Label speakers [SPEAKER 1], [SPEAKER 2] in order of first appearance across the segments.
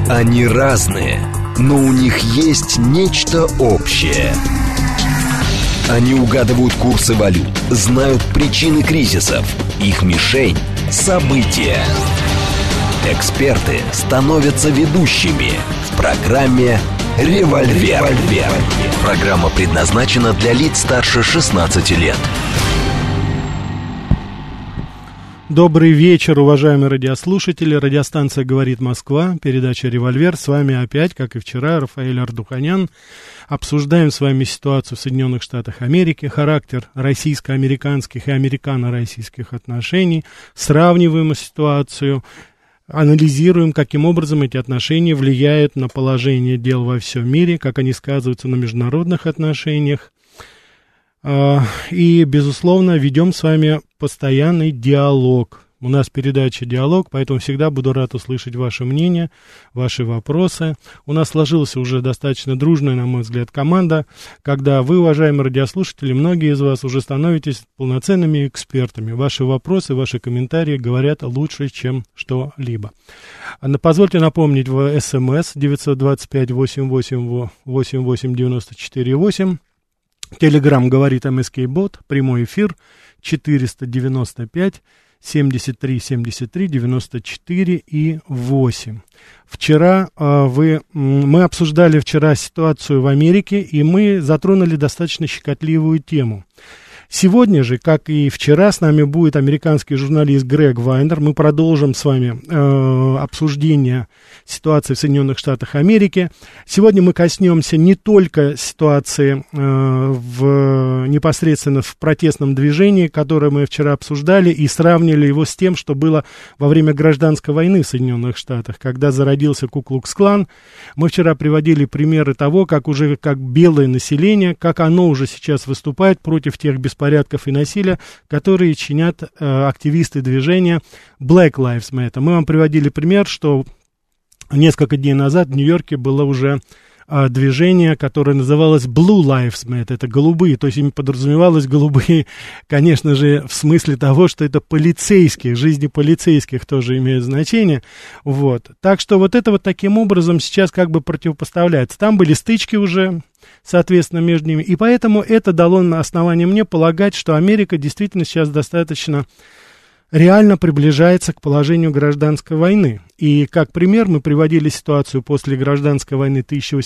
[SPEAKER 1] Они разные, но у них есть нечто общее. Они угадывают курсы валют, знают причины кризисов. Их мишень – события. Эксперты становятся ведущими в программе «Револьвер». Программа предназначена для лиц старше 16 лет.
[SPEAKER 2] Добрый вечер, уважаемые радиослушатели. Радиостанция «Говорит Москва», передача «Револьвер». С вами опять, как и вчера, Рафаэль Ардуханян. Обсуждаем с вами ситуацию в Соединенных Штатах Америки, характер российско-американских и американо-российских отношений, сравниваем ситуацию, анализируем, каким образом эти отношения влияют на положение дел во всем мире, как они сказываются на международных отношениях. И, безусловно, ведем с вами постоянный диалог. У нас передача «Диалог», поэтому всегда буду рад услышать ваше мнение, ваши вопросы. У нас сложилась уже достаточно дружная, на мой взгляд, команда, когда вы, уважаемые радиослушатели, многие из вас уже становитесь полноценными экспертами. Ваши вопросы, ваши комментарии говорят лучше, чем что-либо. Позвольте напомнить в СМС 925-88-88-94-8. Телеграм говорит МСК-бот, прямой эфир 495-73-73-94-8. Вчера мы обсуждали ситуацию в Америке, и мы затронули достаточно щекотливую тему. Сегодня же, как и вчера, с нами будет американский журналист Грег Вайнер. Мы продолжим с вами обсуждение ситуации в Соединенных Штатах Америки. Сегодня мы коснемся не только ситуации непосредственно в протестном движении, которое мы вчера обсуждали, и сравнили его с тем, что было во время гражданской войны в Соединенных Штатах, когда зародился Ку-Клукс-клан. Мы вчера приводили примеры того, как белое население, как оно уже сейчас выступает против тех беспорядков и насилия, которые чинят активисты движения Black Lives Matter. Мы вам приводили пример, что несколько дней назад в Нью-Йорке было уже движение, которое называлось Blue Lives Matter, это голубые, то есть им подразумевалось голубые, конечно же, в смысле того, что это полицейские, жизни полицейских тоже имеют значение, вот. Так что вот это вот таким образом сейчас как бы противопоставляется. Там были стычки уже, соответственно, между ними, и поэтому это дало основание мне полагать, что Америка действительно сейчас достаточно реально приближается к положению гражданской войны. И как пример мы приводили ситуацию после гражданской войны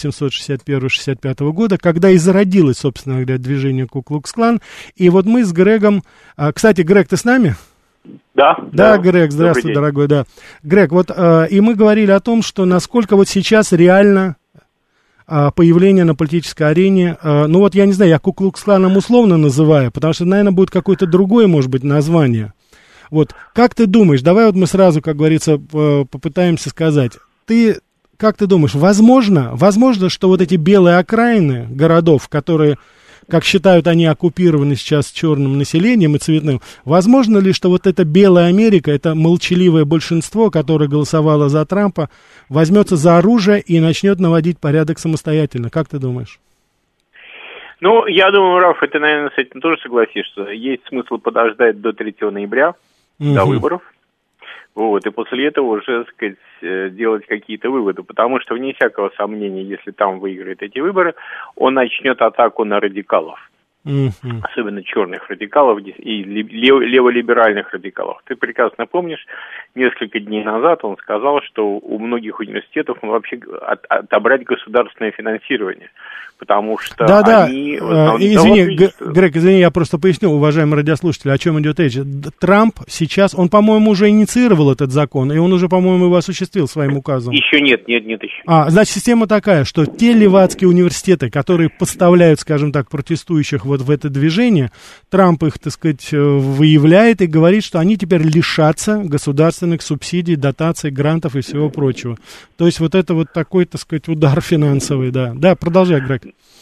[SPEAKER 2] 1861-65 года, когда и зародилось, собственно говоря, движение Ку-Клукс-клан. И вот мы с Грегом... Кстати, Грег, ты с нами?
[SPEAKER 3] Да.
[SPEAKER 2] Да, Грег, здравствуй, дорогой, да. Грег, вот и мы говорили о том, что насколько вот сейчас реально появление на политической арене, ну вот я не знаю, я Ку-Клукс-кланом условно называю, потому что, наверное, будет какое-то другое, может быть, название. Вот, как ты думаешь, давай вот мы сразу, как говорится, попытаемся сказать, как ты думаешь, возможно, что вот эти белые окраины городов, которые, как считают они, оккупированы сейчас черным населением и цветным, возможно ли, что вот эта белая Америка, это молчаливое большинство, которое голосовало за Трампа, возьмется за оружие и начнет наводить порядок самостоятельно? Как ты думаешь?
[SPEAKER 3] Ну, я думаю, Раф, ты, наверное, с этим тоже согласишься. Есть смысл подождать до 3 ноября, до выборов, вот, и после этого уже, так сказать, делать какие-то выводы, потому что, вне всякого сомнения, если там выиграет эти выборы, он начнет атаку на радикалов, особенно черных радикалов и леволиберальных радикалов. Ты прекрасно помнишь, несколько дней назад он сказал, что у многих университетов вообще отобрать государственное финансирование, потому что они...
[SPEAKER 2] Извини, Грег, извини, я просто поясню, уважаемые радиослушатели, о чем идет речь. Трамп сейчас, он, по-моему, уже инициировал этот закон, и он уже, по-моему, его осуществил своим указом.
[SPEAKER 3] Еще нет еще.
[SPEAKER 2] Значит, система такая, что те левацкие университеты, которые поставляют, скажем так, протестующих вот в это движение, Трамп их, так сказать, выявляет и говорит, что они теперь лишатся государственных субсидий, дотаций, грантов и всего прочего. То есть вот это вот такой, так сказать, удар финансовый, да. Да, продолжай, Грег.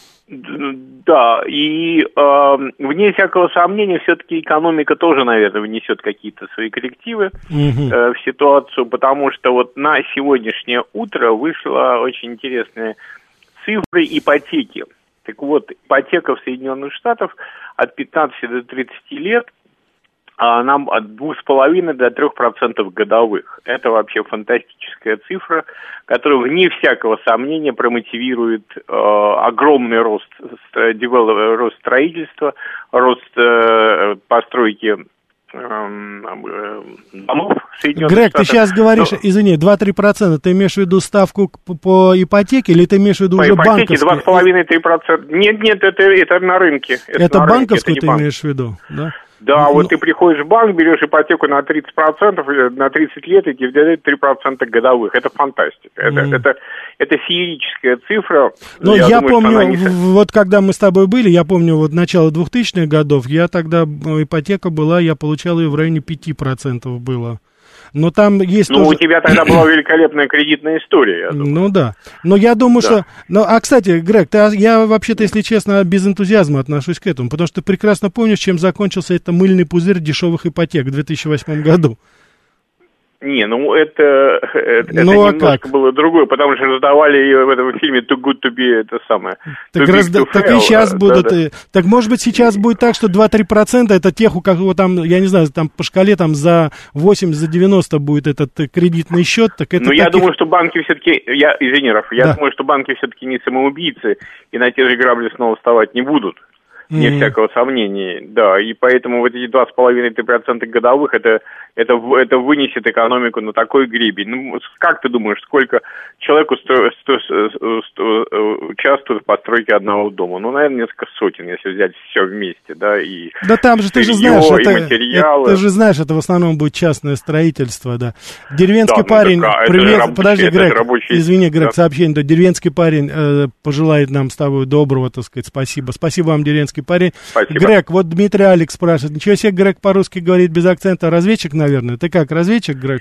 [SPEAKER 3] Да, и вне всякого сомнения, все-таки экономика тоже, наверное, внесет какие-то свои коррективы в ситуацию, потому что вот на сегодняшнее утро вышла очень интересная цифра ипотеки. Так вот, ипотека в Соединенных Штатах от 15 до 30 лет, нам от 2,5 до 3% годовых. Это вообще фантастическая цифра, которая, вне всякого сомнения, промотивирует огромный рост строительства, рост постройки домов в Соединенных
[SPEAKER 2] Грег,
[SPEAKER 3] Штатах.
[SPEAKER 2] ты сейчас говоришь, извини, 2-3%, ты имеешь в виду ставку по ипотеке, или ты имеешь в виду уже банковскую?
[SPEAKER 3] По ипотеке 2,5-3%. Нет, это на рынке.
[SPEAKER 2] Это банковскую ты имеешь в виду, да?
[SPEAKER 3] Да, вот ты приходишь в банк, берешь ипотеку на 30%, на 30 лет, и тебе дают 3% годовых. Это фантастика. Это феерическая цифра.
[SPEAKER 2] Ну, я помню, вот когда мы с тобой были, я помню, вот начало 2000-х годов, я тогда, ипотека была, я получал ее в районе 5% было. Но там есть
[SPEAKER 3] тоже... у тебя тогда была великолепная кредитная история, я думаю.
[SPEAKER 2] Ну, да. Но я думаю, что... кстати, Грег, я вообще-то, если честно, без энтузиазма отношусь к этому, потому что ты прекрасно помнишь, чем закончился это мыльный пузырь дешевых ипотек в 2008 году. Не,
[SPEAKER 3] это немножко было другое, потому что раздавали ее в этом фильме «Too good to be», это самое.
[SPEAKER 2] Так и сейчас будут... Да. Так, может быть, сейчас будет так, что 2-3% это тех, у кого там, я не знаю, там по шкале там за 80, за 90 будет этот кредитный счет, так это...
[SPEAKER 3] я думаю, что банки все-таки... Я думаю, что банки все-таки не самоубийцы, и на те же грабли снова вставать не будут. Вне всякого сомнения, да, и поэтому вот эти 2,5-3% годовых, это вынесет экономику на такой гребень. Ну, как ты думаешь, сколько человеку участвует в постройке одного дома? Ну, наверное, несколько сотен, если взять все вместе, да, и
[SPEAKER 2] да там же, ты же знаешь,
[SPEAKER 3] материалы.
[SPEAKER 2] Ты же знаешь, это в основном будет частное строительство, да. Деревенский парень, привет, подожди, Грег, извини, Грег, сообщение, деревенский парень пожелает нам с тобой доброго, так сказать, спасибо вам, деревенский парень.
[SPEAKER 3] Спасибо.
[SPEAKER 2] Грег, вот Дмитрий Алекс спрашивает, ничего себе, Грег по-русски говорит без акцента, разведчик, наверное. Ты как, разведчик, Грег?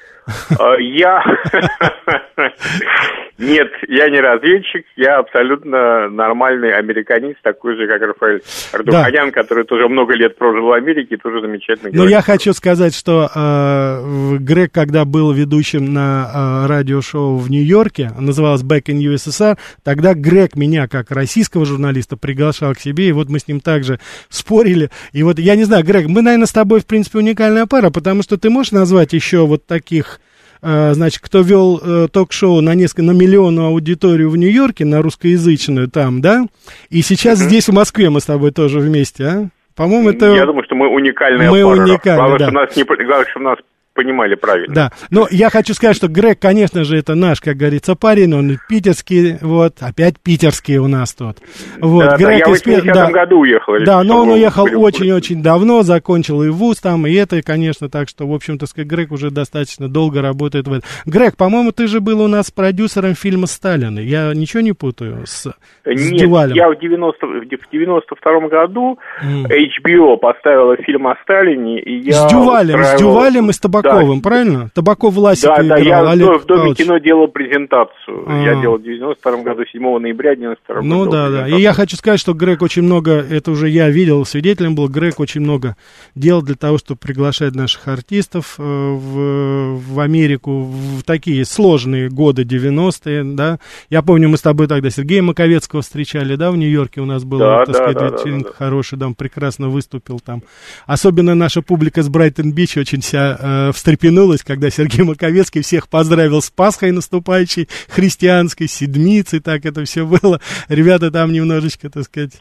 [SPEAKER 3] Нет, я не разведчик, я абсолютно нормальный американист, такой же, как Рафаэль Ардуханян, который тоже много лет прожил в Америке и тоже замечательно говорит.
[SPEAKER 2] Но я хочу сказать, что Грег, когда был ведущим на радиошоу в Нью-Йорке, называлось Back in USSR, тогда Грег меня, как российского журналиста, приглашал к себе, и вот мы с ним также спорили. И вот, я не знаю, Грег, мы, наверное, с тобой, в принципе, уникальная пара, потому что ты можешь назвать еще вот таких... Значит, кто вел ток-шоу на миллионную аудиторию в Нью-Йорке, на русскоязычную там, да? И сейчас здесь, в Москве, мы с тобой тоже вместе, а? По-моему, это...
[SPEAKER 3] Я думаю, что мы уникальная пара. Главное, чтобы нас понимали правильно.
[SPEAKER 2] Да, но я хочу сказать, что Грег, конечно же, это наш, как говорится, парень, он питерский, вот, опять питерский у нас тут. Вот,
[SPEAKER 3] да,
[SPEAKER 2] Грег
[SPEAKER 3] я в 80-м году уехал.
[SPEAKER 2] Да, но он уехал очень-очень давно, закончил и вуз там, и это, конечно, так что, в общем-то, сказать, Грег уже достаточно долго работает в этом. Грег, по-моему, ты же был у нас продюсером фильма «Сталин», я ничего не путаю с Дювалем?
[SPEAKER 3] Я в 92-м году HBO поставила фильм о Сталине, и я...
[SPEAKER 2] С Дювалем и с Табаковым, да. Правильно? Табаков Власика играл.
[SPEAKER 3] Да, я в Доме кино делал презентацию. Я делал в 92 году, 7 ноября 92 года.
[SPEAKER 2] Ну да. И я хочу сказать, что Грег очень много, это уже я видел, свидетелем был, Грег очень много делал для того, чтобы приглашать наших артистов в Америку в такие сложные годы 90-е, да. Я помню, мы с тобой тогда Сергея Маковецкого встречали, да, в Нью-Йорке у нас был, так сказать, вечеринка хороший, да, он прекрасно выступил там. Особенно наша публика с Брайтон-Бич очень вся встрепенулась, когда Сергей Маковецкий всех поздравил с Пасхой наступающей, христианской, седмицей, так это все было. Ребята там немножечко, так сказать,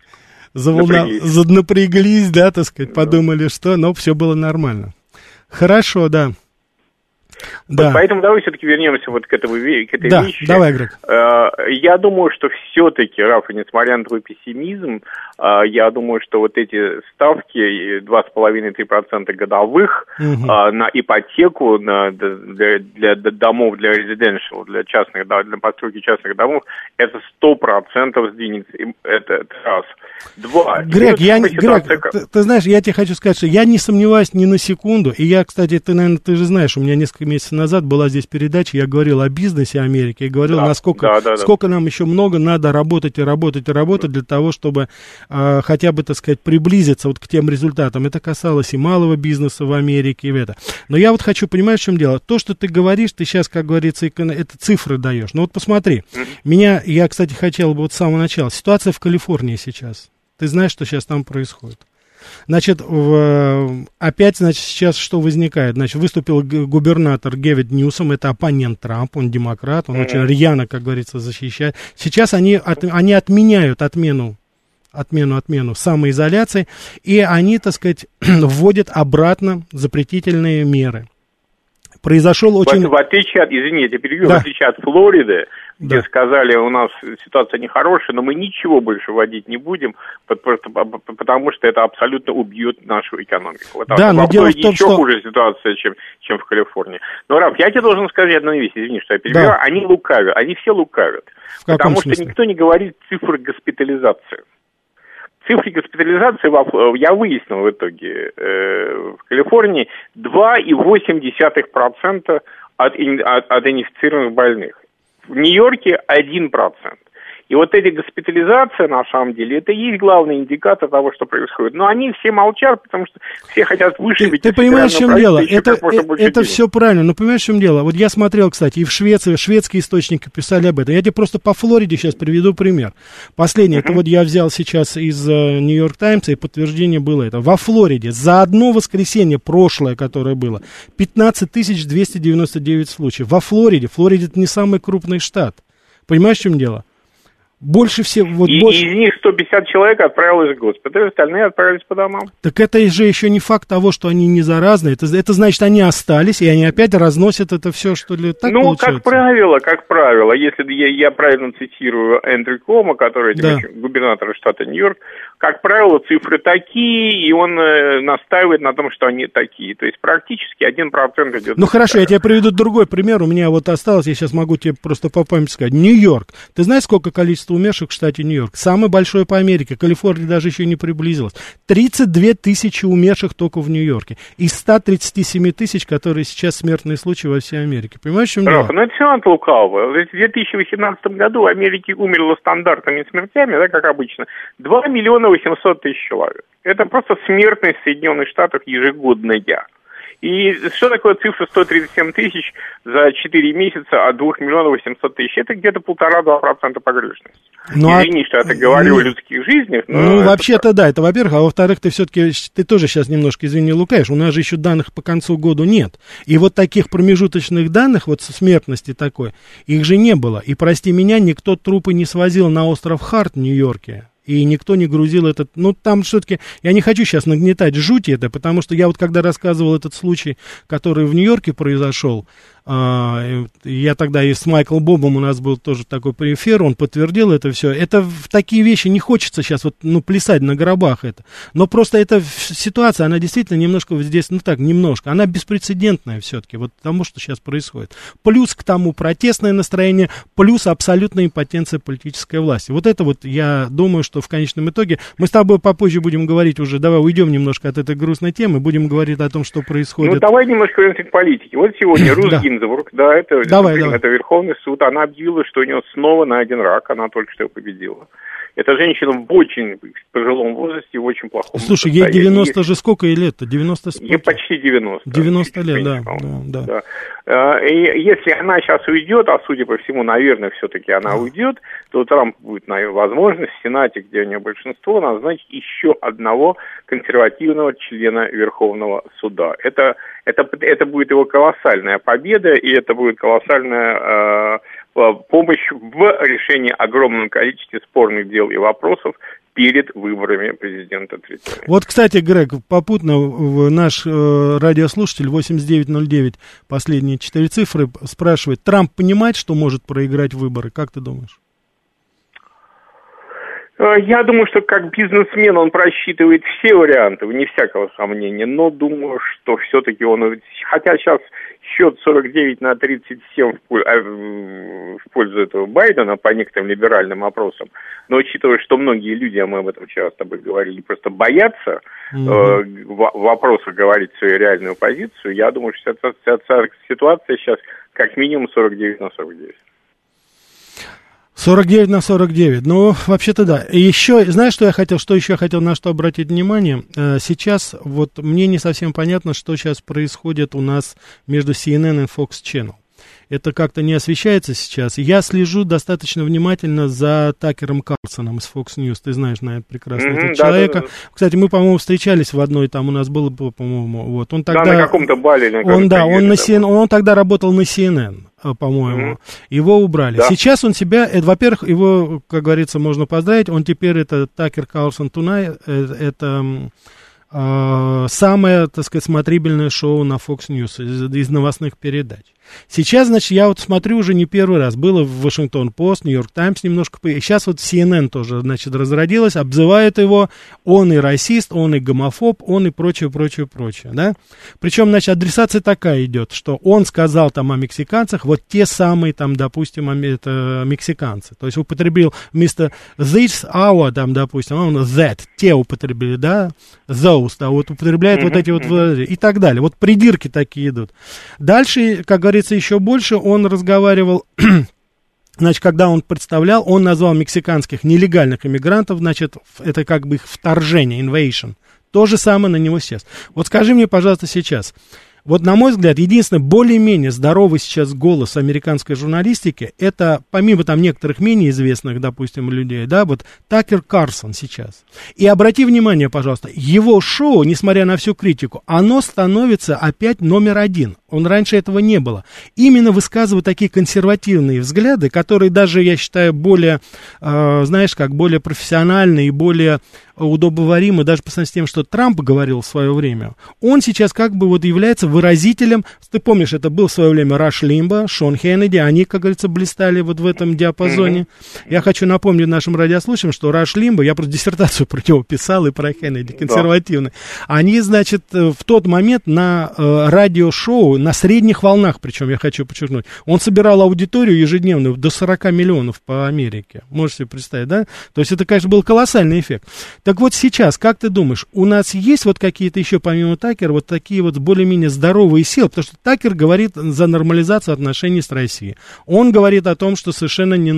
[SPEAKER 2] напряглись, да, так сказать, подумали, что, но все было нормально. Хорошо, да.
[SPEAKER 3] Да. Вот поэтому давай все-таки вернемся вот к этой вещи.
[SPEAKER 2] Давай, Грег.
[SPEAKER 3] Я думаю, что все-таки, Рафа, несмотря на твой пессимизм, я думаю, что вот эти ставки 2,5-3% годовых на ипотеку для домов, для residential, для частных, для постройки частных домов, это 100% сдвинется. Это раз. Два.
[SPEAKER 2] Грег, ты знаешь, я тебе хочу сказать, что я не сомневаюсь ни на секунду, и я, кстати, ты же знаешь, у меня несколько месяцев назад была здесь передача, я говорил о бизнесе Америки, я говорил, сколько нам еще много надо работать для того, чтобы хотя бы, так сказать, приблизиться вот к тем результатам. Это касалось и малого бизнеса в Америке, и это. Но я вот хочу понимать, в чем дело. То, что ты говоришь, ты сейчас, как говорится, это цифры даешь. Ну вот посмотри, я, кстати, хотел бы вот с самого начала, ситуация в Калифорнии сейчас. Ты знаешь, что сейчас там происходит? Значит, опять, значит, сейчас что возникает? Значит, выступил губернатор Гэвин Ньюсом, это оппонент Трампа, он демократ, он очень рьяно, как говорится, защищает. Сейчас они отменяют отмену самоизоляции, и они, так сказать, вводят обратно запретительные меры. Произошел очень...
[SPEAKER 3] В отличие от, извините, перебью, да. В отличие от Флориды, где сказали, у нас ситуация нехорошая, но мы ничего больше вводить не будем, потому что это абсолютно убьет нашу экономику.
[SPEAKER 2] Да, но дело в том,
[SPEAKER 3] еще хуже ситуация, чем в Калифорнии. Но, Раф, я тебе должен сказать одну вещь, извини, что я перебиваю, да. Они лукавят, они все лукавят. Потому что никто не говорит цифры госпитализации. Цифры госпитализации, я выяснил в итоге, в Калифорнии 2,8% от инфицированных больных. В Нью-Йорке 1%. И вот эти госпитализации, на самом деле, это и есть главный индикатор того, что происходит. Но они все молчат, потому что все хотят вышибить.
[SPEAKER 2] Ты понимаешь, в чем дело? Это все правильно, но понимаешь, в чем дело? Вот я смотрел, кстати, и в Швеции, шведские источники писали об этом. Я тебе просто по Флориде сейчас приведу пример. Последнее, это вот я взял сейчас из Нью-Йорк Таймса, и подтверждение было это. Во Флориде за одно воскресенье прошлое, которое было, 15 299 случаев. Во Флориде это не самый крупный штат. Понимаешь, в чем дело? Больше всего... Вот больше...
[SPEAKER 3] Из них 150 человек отправилось в госпиталь, остальные отправились по домам.
[SPEAKER 2] Так это же еще не факт того, что они не заразны. Это значит, они остались, и они опять разносят это все, что ли, так получается?
[SPEAKER 3] Как правило, если я правильно цитирую Эндрю Кома, который губернатор штата Нью-Йорк, как правило, цифры такие, и он настаивает на том, что они такие. То есть практически 1% идет...
[SPEAKER 2] Ну хорошо, я тебе приведу другой пример. У меня вот осталось, я сейчас могу тебе просто по памяти сказать. Нью-Йорк. Ты знаешь, сколько количество умерших в штате Нью-Йорк? Самое большое по Америке. Калифорния даже еще не приблизилась. 32 тысячи умерших только в Нью-Йорке. Из 137 тысяч, которые сейчас смертные случаи во всей Америке. Понимаешь, в чем дело?
[SPEAKER 3] Ну это все от лукавого. В 2018 году в Америке умерло стандартными смертями, да, как обычно, 2 800 000 человек. Это просто смертность в Соединенных Штатах ежегодная. И что такое цифра 137 тысяч за 4 месяца от 2 800 000? Это где-то 1,5-2% погрешности. Извини, что я так говорю о людских жизнях.
[SPEAKER 2] Ну, вообще-то да, это во-первых. А во-вторых, ты тоже сейчас немножко, извини, лукаешь. У нас же еще данных по концу года нет. И вот таких промежуточных данных, вот смертности такой, их же не было. И, прости меня, никто трупы не свозил на остров Харт в Нью-Йорке. И никто не грузил этот... Ну, там все-таки... Я не хочу сейчас нагнетать жуть это, потому что я вот когда рассказывал этот случай, который в Нью-Йорке произошел, я тогда и с Майклом Бобом у нас был тоже такой эфир, он подтвердил это все. Это в такие вещи не хочется сейчас вот, плясать на гробах это. Но просто эта ситуация, она действительно немножко здесь, немножко, она беспрецедентная все-таки, вот тому, что сейчас происходит. Плюс к тому протестное настроение, плюс абсолютная импотенция политической власти. Вот это вот, я думаю, что в конечном итоге, мы с тобой попозже будем говорить уже, давай уйдем немножко от этой грустной темы, будем говорить о том, что происходит.
[SPEAKER 3] Ну, давай немножко вернемся к политике. Вот сегодня Гинзбург, это Верховный суд, она объявила, что у нее снова найден рак, она только что победила. Эта женщина в очень пожилом возрасте, в очень плохом
[SPEAKER 2] состоянии. Слушай, ей 90 же сколько ей лет-то? 90
[SPEAKER 3] ей почти 90.
[SPEAKER 2] 90 лет, да.
[SPEAKER 3] И если она сейчас уйдет, а судя по всему, наверное, все-таки она уйдет, то Трамп будет, возможность в Сенате, где у нее большинство, назначить еще одного консервативного члена Верховного суда. Это будет его колоссальная победа, и это будет колоссальная помощь в решении огромного количества спорных дел и вопросов перед выборами президента Третьего.
[SPEAKER 2] Вот, кстати, Грег, попутно наш радиослушатель 8909, последние 4 цифры, спрашивает, Трамп понимает, что может проиграть выборы? Как ты думаешь?
[SPEAKER 3] Я думаю, что как бизнесмен он просчитывает все варианты, вне всякого сомнения, но думаю, что все-таки он... Хотя сейчас счет 49-37 в пользу этого Байдена по некоторым либеральным опросам, но учитывая, что многие люди, а мы об этом вчера с тобой говорили, просто боятся в вопросах говорить свою реальную позицию, я думаю, что ситуация сейчас как минимум 49-49.
[SPEAKER 2] 49-49, ну, вообще-то да. И еще, знаешь, что еще я хотел, на что обратить внимание? Сейчас, вот, мне не совсем понятно, что сейчас происходит у нас между CNN и Fox Channel. это как-то не освещается сейчас. Я слежу достаточно внимательно за Такером Карлсоном из Fox News. Ты знаешь, наверное, прекрасно этого человека. Да. Кстати, мы, по-моему, встречались в одной, там у нас было, по-моему, вот. Он тогда... Да,
[SPEAKER 3] на каком-то бале.
[SPEAKER 2] Он тогда работал на CNN, по-моему. Его убрали. Да. Сейчас он себя... во-первых, его, как говорится, можно поздравить. Он теперь, это Такер Карлсон Tonight, это... самое, так сказать, смотрибельное шоу на Fox News из новостных передач. Сейчас, значит, я вот смотрю уже не первый раз. Было в Вашингтон Пост, Нью-Йорк Таймс немножко. И сейчас вот CNN тоже, значит, разродилась, обзывает его. Он и расист, он и гомофоб, он и прочее, да? Причем, значит, адресация такая идет, что он сказал там о мексиканцах, вот те самые там, допустим, это мексиканцы. То есть употребил вместо this, our, там, допустим, он that, те употребили, да? Those, да, вот употребляет вот эти вот и так далее. Вот придирки такие идут. Дальше, как говорится, еще больше он разговаривал, значит, когда он представлял, он назвал мексиканских нелегальных иммигрантов, значит, это как бы их вторжение, invasion. То же самое на него сейчас. Вот скажи мне, пожалуйста, сейчас, вот, на мой взгляд, единственный более-менее здоровый сейчас голос американской журналистики, это, помимо там некоторых менее известных, допустим, людей, да, вот Такер Карлсон сейчас. И обрати внимание, пожалуйста, его шоу, несмотря на всю критику, оно становится опять номер один. Он раньше этого не было. Именно высказывают такие консервативные взгляды, которые даже, я считаю, более, знаешь, как более профессиональные и более удобоваримы, даже по сравнению с тем, что Трамп говорил в свое время. Он сейчас как бы вот является выразителем, ты помнишь, это был в свое время Раш Лимбо, Шон Хеннеди, они, как говорится, блистали вот в этом диапазоне. Я хочу напомнить нашим радиослушателям, что Раш Лимбо, я просто диссертацию про него писал и про Хеннеди, консервативный. Они, значит, в тот момент на радиошоу, на средних волнах, причем, я хочу подчеркнуть, он собирал аудиторию ежедневную до 40 миллионов по Америке. Можете себе представить, да? То есть это, конечно, был колоссальный эффект. Так вот сейчас, как ты думаешь, у нас есть вот какие-то еще, помимо Такера, вот такие вот более-менее здоровые силы? Потому что Такер говорит за нормализацию отношений с Россией. Он говорит о том, что совершенно не...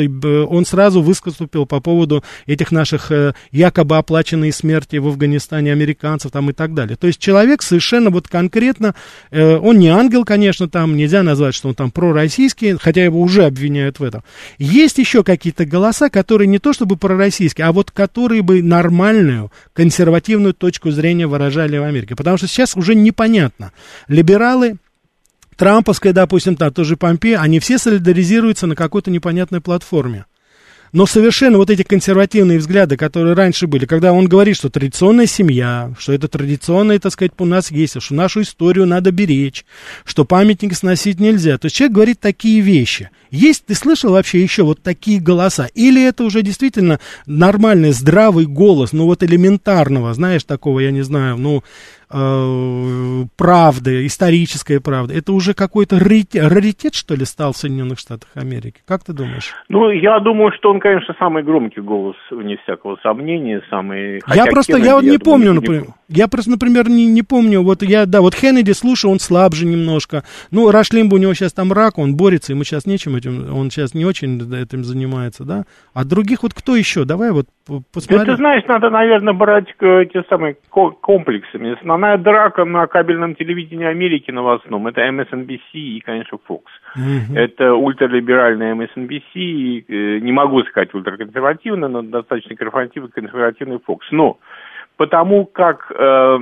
[SPEAKER 2] он сразу выступил по поводу этих наших якобы оплаченной смерти в Афганистане американцев там и так далее. То есть человек совершенно вот конкретно... он не ангел, конечно, там нельзя назвать, что он там пророссийский, хотя его уже обвиняют в этом. Есть еще какие-то голоса, которые не то чтобы пророссийские, а вот которые бы нормальную, консервативную точку зрения выражали в Америке. Потому что сейчас уже непонятно. Либералы, трамповская, допустим, там тоже Помпео, они все солидаризируются на какой-то непонятной платформе. Но совершенно вот эти консервативные взгляды, которые раньше были, когда он говорит, что традиционная семья, что это традиционное, так сказать, у нас есть, что нашу историю надо беречь, что памятники сносить нельзя. То есть человек говорит такие вещи. Есть, ты слышал вообще еще вот такие голоса? Или это уже действительно нормальный, здравый голос, ну вот элементарного, знаешь, такого, я не знаю, ну... правды, историческая правда, это уже какой-то раритет, что ли, стал в Соединенных Штатах Америки? Как ты думаешь?
[SPEAKER 3] Ну, я думаю, что он, конечно, самый громкий голос, вне всякого сомнения, самый...
[SPEAKER 2] Я вот не помню, например, я просто, например, не помню, вот вот Хеннеди, слушаю, он слабже немножко, ну, Раш Лимбо, у него сейчас там рак, он борется, ему сейчас нечем этим, он сейчас не очень этим занимается, да? А других вот кто еще? Давай вот посмотрим.
[SPEAKER 3] Да, ты знаешь, надо, наверное, брать те самые комплексы. Основная драка на кабельном телевидении Америки новостном, это MSNBC и, конечно, Fox. Это ультралиберальная MSNBC, и, не могу сказать ультраконсервативная, но достаточно консервативный Fox. Но потому как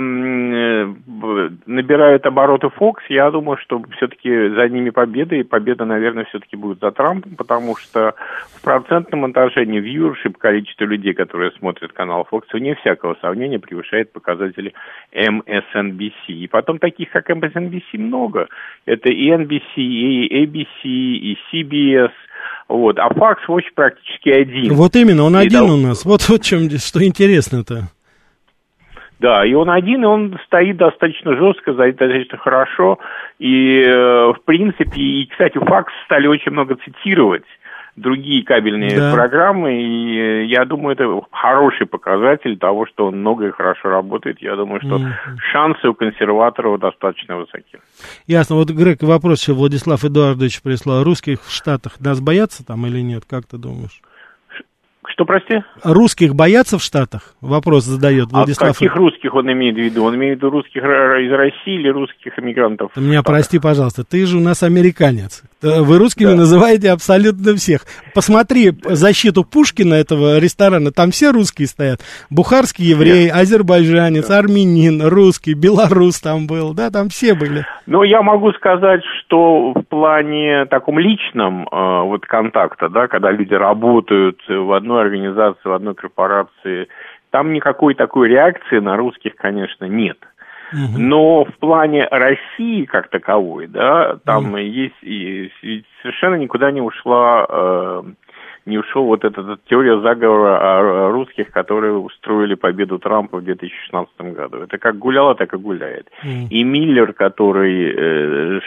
[SPEAKER 3] набирают обороты Fox, я думаю, что все-таки за ними победа, и победа, наверное, все-таки будет за Трампом, потому что в процентном отношении viewership, количество людей, которые смотрят канал Fox, вне всякого сомнения превышает показатели MSNBC. И потом таких, как MSNBC, много. Это и NBC, и ABC, и CBS. Вот. А Fox очень практически один.
[SPEAKER 2] Вот именно, он один у нас. Вот чем, что интересно-то.
[SPEAKER 3] Да, и он один, и он стоит достаточно жестко, достаточно хорошо, и, в принципе, и, кстати, Факс стали очень много цитировать другие кабельные программы, и я думаю, это хороший показатель того, что он много и хорошо работает. Я думаю, что шансы у консерваторов достаточно высоки.
[SPEAKER 2] Ясно. Вот, Грег, вопрос еще Владислав Эдуардович прислал. Русских в Штатах нас боятся там или нет? Как ты думаешь?
[SPEAKER 3] Что, прости?
[SPEAKER 2] Русских боятся в Штатах? Вопрос задает Владислав.
[SPEAKER 3] А каких русских он имеет в виду? Он имеет в виду русских из России или русских иммигрантов?
[SPEAKER 2] Ты меня прости, пожалуйста, ты же у нас американец. Вы русскими называете абсолютно всех. Посмотри защиту Пушкина, этого ресторана, там все русские стоят. Бухарский еврей, азербайджанец, армянин, русский, белорус там был, да, там все были.
[SPEAKER 3] Ну, я могу сказать, что в плане таком личном вот контакта, да, когда люди работают в одной организации, в одной корпорации, там никакой такой реакции на русских, конечно, нет. Но в плане России как таковой, да, там есть и совершенно никуда не ушла, не ушел вот эта теория заговора о русских, которые устроили победу Трампа в 2016 году. Это как гуляло, так и гуляет. И Миллер, который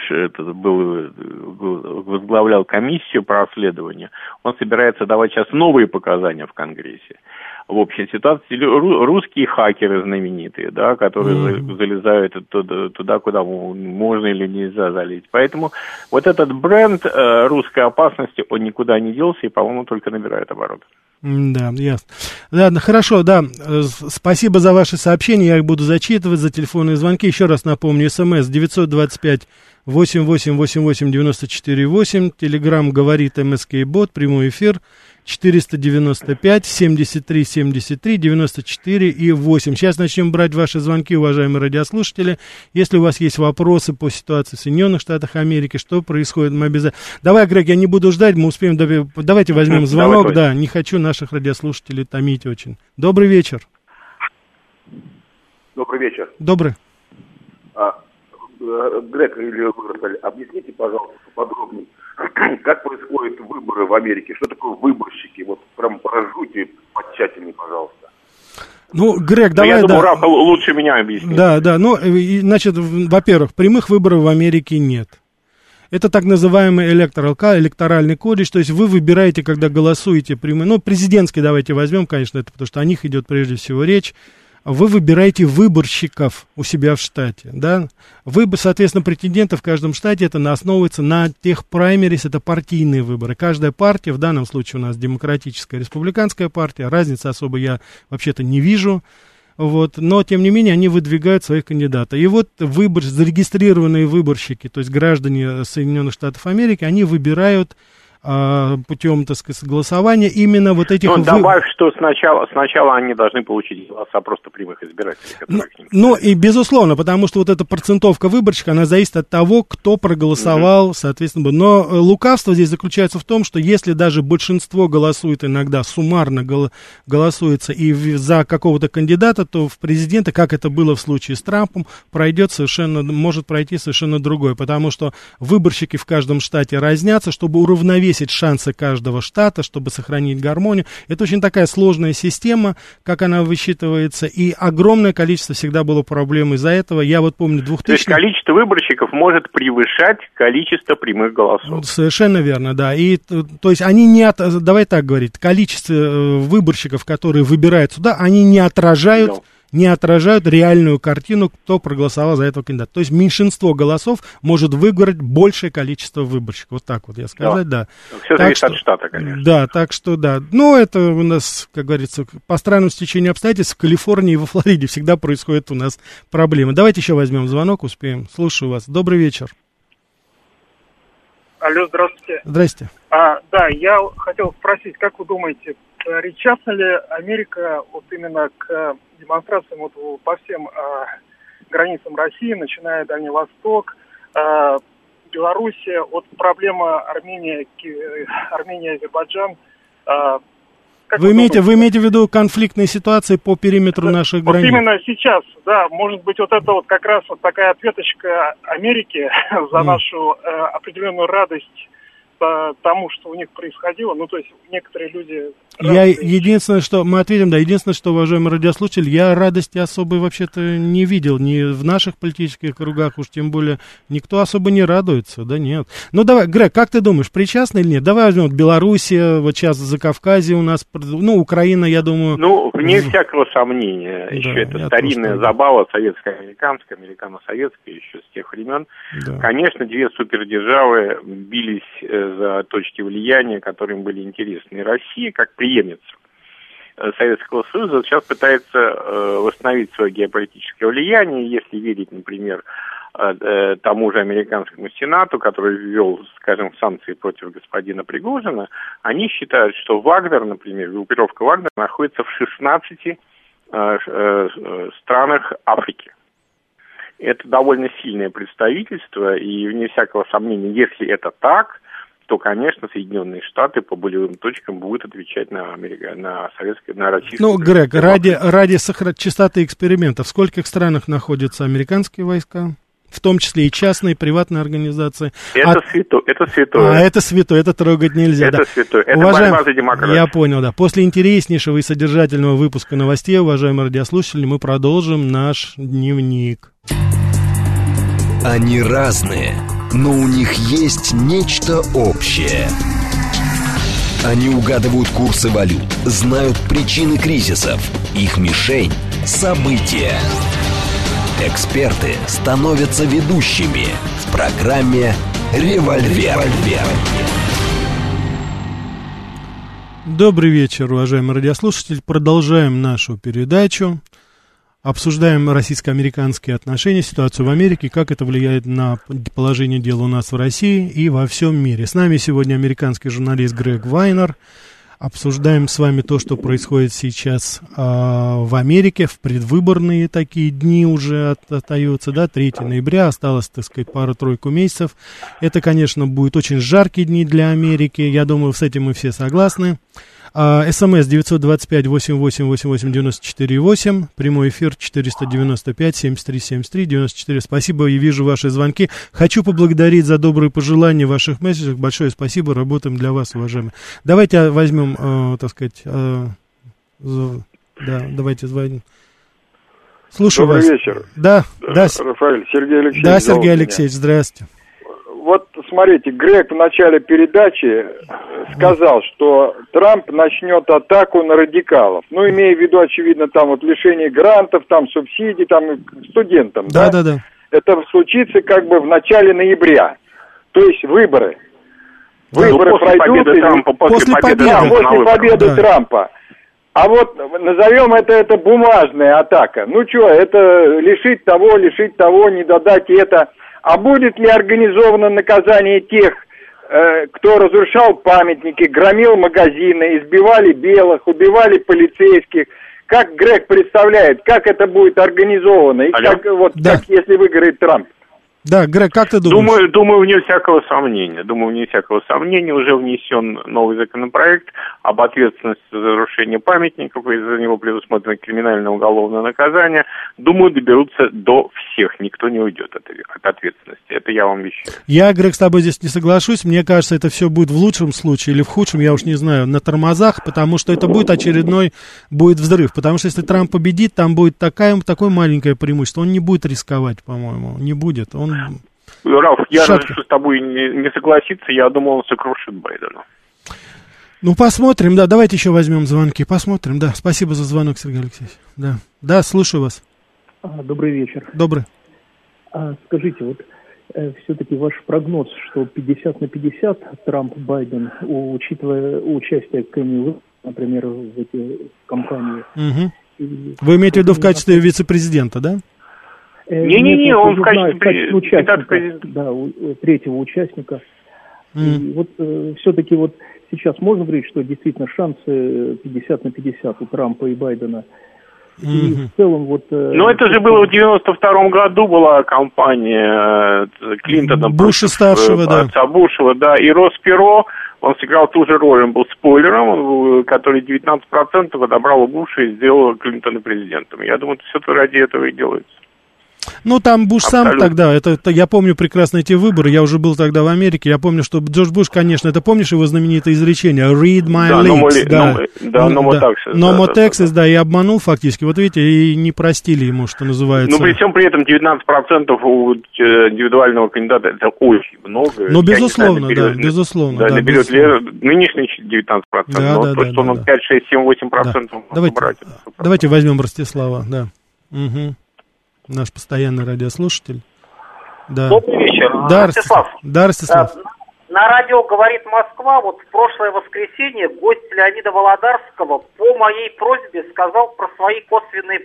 [SPEAKER 3] возглавлял комиссию по расследованию, он собирается давать сейчас новые показания в Конгрессе. В общей ситуации русские хакеры знаменитые, да, которые залезают туда, куда можно или нельзя залезть. Поэтому вот этот бренд русской опасности, он никуда не делся и, по-моему, только набирает обороты.
[SPEAKER 2] Да, ясно. Ладно, хорошо, да. Спасибо за ваши сообщения, я их буду зачитывать, за телефонные звонки. Еще раз напомню, СМС 925 8888-94-8, Телеграм говорит МСК-бот, прямой эфир 495-73-73-94-8. Сейчас начнем брать ваши звонки, уважаемые радиослушатели. Если у вас есть вопросы по ситуации в Соединенных Штатах Америки, что происходит, мы обязательно... Давай, Грег, я не буду ждать, мы успеем... Давайте возьмем звонок, давай, да, не хочу наших радиослушателей томить очень. Добрый вечер.
[SPEAKER 4] Добрый вечер.
[SPEAKER 2] Добрый.
[SPEAKER 4] Грег или Выросталь, объясните, пожалуйста, поподробнее, как происходят выборы в Америке, что такое выборщики, вот прям прожуйте потщательнее, пожалуйста.
[SPEAKER 2] Ну, Грег, давай,
[SPEAKER 3] я думаю, Раф лучше меня объяснит.
[SPEAKER 2] Да, ну, значит, во-первых, прямых выборов в Америке нет. Это так называемый электоральный колледж, то есть вы выбираете, когда голосуете прямые, ну, президентский давайте возьмем, конечно, это потому что о них идет прежде всего речь. Вы выбираете выборщиков у себя в штате, да, соответственно, претенденты в каждом штате, это основывается на тех праймерис, это партийные выборы, каждая партия, в данном случае у нас демократическая, республиканская партия, разницы особо я вообще-то не вижу, вот, но, тем не менее, они выдвигают своих кандидатов, и вот зарегистрированные выборщики, то есть граждане Соединенных Штатов Америки, они выбирают путем, так сказать, голосования именно вот этих...
[SPEAKER 3] Ну, добавь, что сначала они должны получить голоса просто прямых избирателей, которые к ним...
[SPEAKER 2] Ну, и безусловно, потому что вот эта процентовка выборщика, она зависит от того, кто проголосовал, соответственно. Но лукавство здесь заключается в том, что если даже большинство голосует иногда, суммарно голосуется и за какого-то кандидата, то в президента, как это было в случае с Трампом, может пройти совершенно другой, потому что выборщики в каждом штате разнятся, чтобы уравновесить шансы каждого штата, чтобы сохранить гармонию. Это очень такая сложная система, как она высчитывается, и огромное количество всегда было проблем из-за этого. Я вот помню 2000...
[SPEAKER 3] То есть количество выборщиков может превышать количество прямых голосов.
[SPEAKER 2] Совершенно верно, да. И, то есть они давай так говорить, количество выборщиков, которые выбирают сюда, они не отражают реальную картину, кто проголосовал за этого кандидата. То есть меньшинство голосов может выиграть большее количество выборщиков. Вот так вот я сказать, да.
[SPEAKER 3] Все зависит от штата, конечно.
[SPEAKER 2] Да, так что да. Но это у нас, как говорится, по странному стечению обстоятельств в Калифорнии и во Флориде всегда происходят у нас проблемы. Давайте еще возьмем звонок, успеем. Слушаю вас. Добрый вечер.
[SPEAKER 5] Алло, здравствуйте.
[SPEAKER 2] Здрасте.
[SPEAKER 5] Да, я хотел спросить, как вы думаете, причастна ли Америка вот именно к демонстрациям вот по всем границам России, начиная Дальний Восток, Белоруссия, вот проблема Армения, Азербайджан.
[SPEAKER 2] Вы имеете в виду конфликтные ситуации по периметру наших границ?
[SPEAKER 5] Вот именно сейчас, да, может быть, вот это вот как раз вот такая ответочка Америки за нашу определенную радость тому, что у них происходило. Ну, то есть некоторые люди...
[SPEAKER 2] Единственное, что мы ответим, единственное, что, уважаемый радиослушатель, я радости особой вообще-то не видел, ни в наших политических кругах, уж тем более, никто особо не радуется, да нет. Ну, давай, Грег, как ты думаешь, причастны или нет? Давай возьмем Белоруссия, вот сейчас Закавказье у нас, ну, Украина, я думаю...
[SPEAKER 3] Ну, вне всякого сомнения, еще это старинная забава советско-американская, американо-советская еще с тех времен. Да. Конечно, две супердержавы бились за точки влияния, которые им были интересны. И Россия, как преемница Советского Союза, сейчас пытается восстановить свое геополитическое влияние. Если верить, например, тому же американскому Сенату, который ввел, скажем, санкции против господина Пригожина, они считают, что Вагнер, например, группировка Вагнер находится в 16 странах Африки. Это довольно сильное представительство, и вне всякого сомнения, если это так, то, конечно, Соединенные Штаты по болевым точкам будут отвечать на российскую...
[SPEAKER 2] Ну, Грег, ради чистоты экспериментов, в скольких странах находятся американские войска? В том числе и частные, и приватные организации.
[SPEAKER 3] Это святое.
[SPEAKER 2] Это святое, это трогать нельзя.
[SPEAKER 3] Это святое, это борьба за демократию.
[SPEAKER 2] Я понял, да. После интереснейшего и содержательного выпуска новостей, уважаемые радиослушатели, мы продолжим наш дневник.
[SPEAKER 1] Они разные, но у них есть нечто общее. Они угадывают курсы валют, знают причины кризисов. Их мишень – события. Эксперты становятся ведущими в программе «Револьвер».
[SPEAKER 2] Добрый вечер, уважаемые радиослушатели. Продолжаем нашу передачу. Обсуждаем российско-американские отношения, ситуацию в Америке, как это влияет на положение дел у нас в России и во всем мире. С нами сегодня американский журналист Грег Вайнер. Обсуждаем с вами то, что происходит сейчас в Америке, в предвыборные такие дни уже остаются, да, 3 ноября, осталось, так сказать, пару-тройку месяцев. Это, конечно, будут очень жаркие дни для Америки, я думаю, с этим мы все согласны. СМС 925-88-88-94-8, прямой эфир 495-73-73-94. Спасибо, я вижу ваши звонки. Хочу поблагодарить за добрые пожелания в ваших месседжах. Большое спасибо, работаем для вас, уважаемые. Давайте возьмем, так сказать, давайте звоним. Слушаю
[SPEAKER 6] Добрый
[SPEAKER 2] вас.
[SPEAKER 6] вечер.
[SPEAKER 2] Да.
[SPEAKER 6] Рафаэль, Сергей Алексеевич.
[SPEAKER 2] Да, Сергей Алексеевич, здравствуйте.
[SPEAKER 6] Вот смотрите, Грег в начале передачи сказал, что Трамп начнет атаку на радикалов. Ну, имея в виду, очевидно, там вот лишение грантов, там субсидий, там студентам. Да. Это случится как бы в начале ноября. То есть выборы. Выборы пройдут
[SPEAKER 2] после
[SPEAKER 6] победы Трампа. А вот назовем это бумажная атака. Ну что, это лишить того, не додать это. А будет ли организовано наказание тех, кто разрушал памятники, громил магазины, избивали белых, убивали полицейских? Как Грег представляет, как это будет организовано? И как если выиграет Трамп?
[SPEAKER 2] Да, Грег, как ты думаешь?
[SPEAKER 3] Думаю, вне всякого сомнения. Уже внесен новый законопроект об ответственности за разрушение памятников, и за него предусмотрено криминальное уголовное наказание. Думаю, доберутся до всех. Никто не уйдет от ответственности. Это я вам обещаю.
[SPEAKER 2] Я, Грег, с тобой здесь не соглашусь. Мне кажется, это все будет в лучшем случае или в худшем, я уж не знаю, на тормозах, потому что это будет очередной взрыв. Потому что если Трамп победит, там будет такое маленькое преимущество. Он не будет рисковать, по-моему. Не будет.
[SPEAKER 3] Раф, я решил с тобой не согласиться. Я думал, он сокрушит Байдена.
[SPEAKER 2] Ну, посмотрим, да. Давайте еще возьмем звонки. Посмотрим, да. Спасибо за звонок, Сергей Алексеевич. Да, слушаю вас.
[SPEAKER 7] Добрый вечер.
[SPEAKER 2] Добрый.
[SPEAKER 7] Скажите, вот все-таки ваш прогноз, что 50/50 Трамп-Байден, учитывая участие Кенни, например, в этой кампании.
[SPEAKER 2] Угу. Вы имеете в виду в качестве вице-президента, да?
[SPEAKER 3] Не-не-не, он в качестве
[SPEAKER 7] участника, да, третьего участника. И вот все-таки вот сейчас можно говорить, что действительно шансы 50/50 у Трампа и Байдена. И в целом вот...
[SPEAKER 3] Ну, это же было в 92-м году, была кампания Клинтона
[SPEAKER 2] Буша-старшего,
[SPEAKER 3] отца Бушева, да, и Росс Перо, он сыграл ту же роль, он был спойлером, который 19% отобрал у Буша и сделал Клинтона президентом. Я думаю, все ради этого и делается.
[SPEAKER 2] Ну, там Буш сам тогда, я помню прекрасно эти выборы, я уже был тогда в Америке, я помню, что Джордж Буш, конечно, это помнишь его знаменитое изречение «Read my lips», «No more taxes», да, и обманул фактически, вот видите, и не простили ему, что называется.
[SPEAKER 3] Ну, при всем при этом 19% у индивидуального кандидата это очень много.
[SPEAKER 2] Ну, безусловно, безусловно.
[SPEAKER 3] Да, наберет нынешний 19%, но то, что он 5, 6, 7, 8% может брать.
[SPEAKER 2] Давайте возьмем Ростислава, да. Угу. Наш постоянный радиослушатель. Да.
[SPEAKER 8] Добрый вечер.
[SPEAKER 2] Да, Ростислав.
[SPEAKER 8] На радио «Говорит Москва» вот в прошлое воскресенье гость Леонида Володарского по моей просьбе сказал про свои косвенные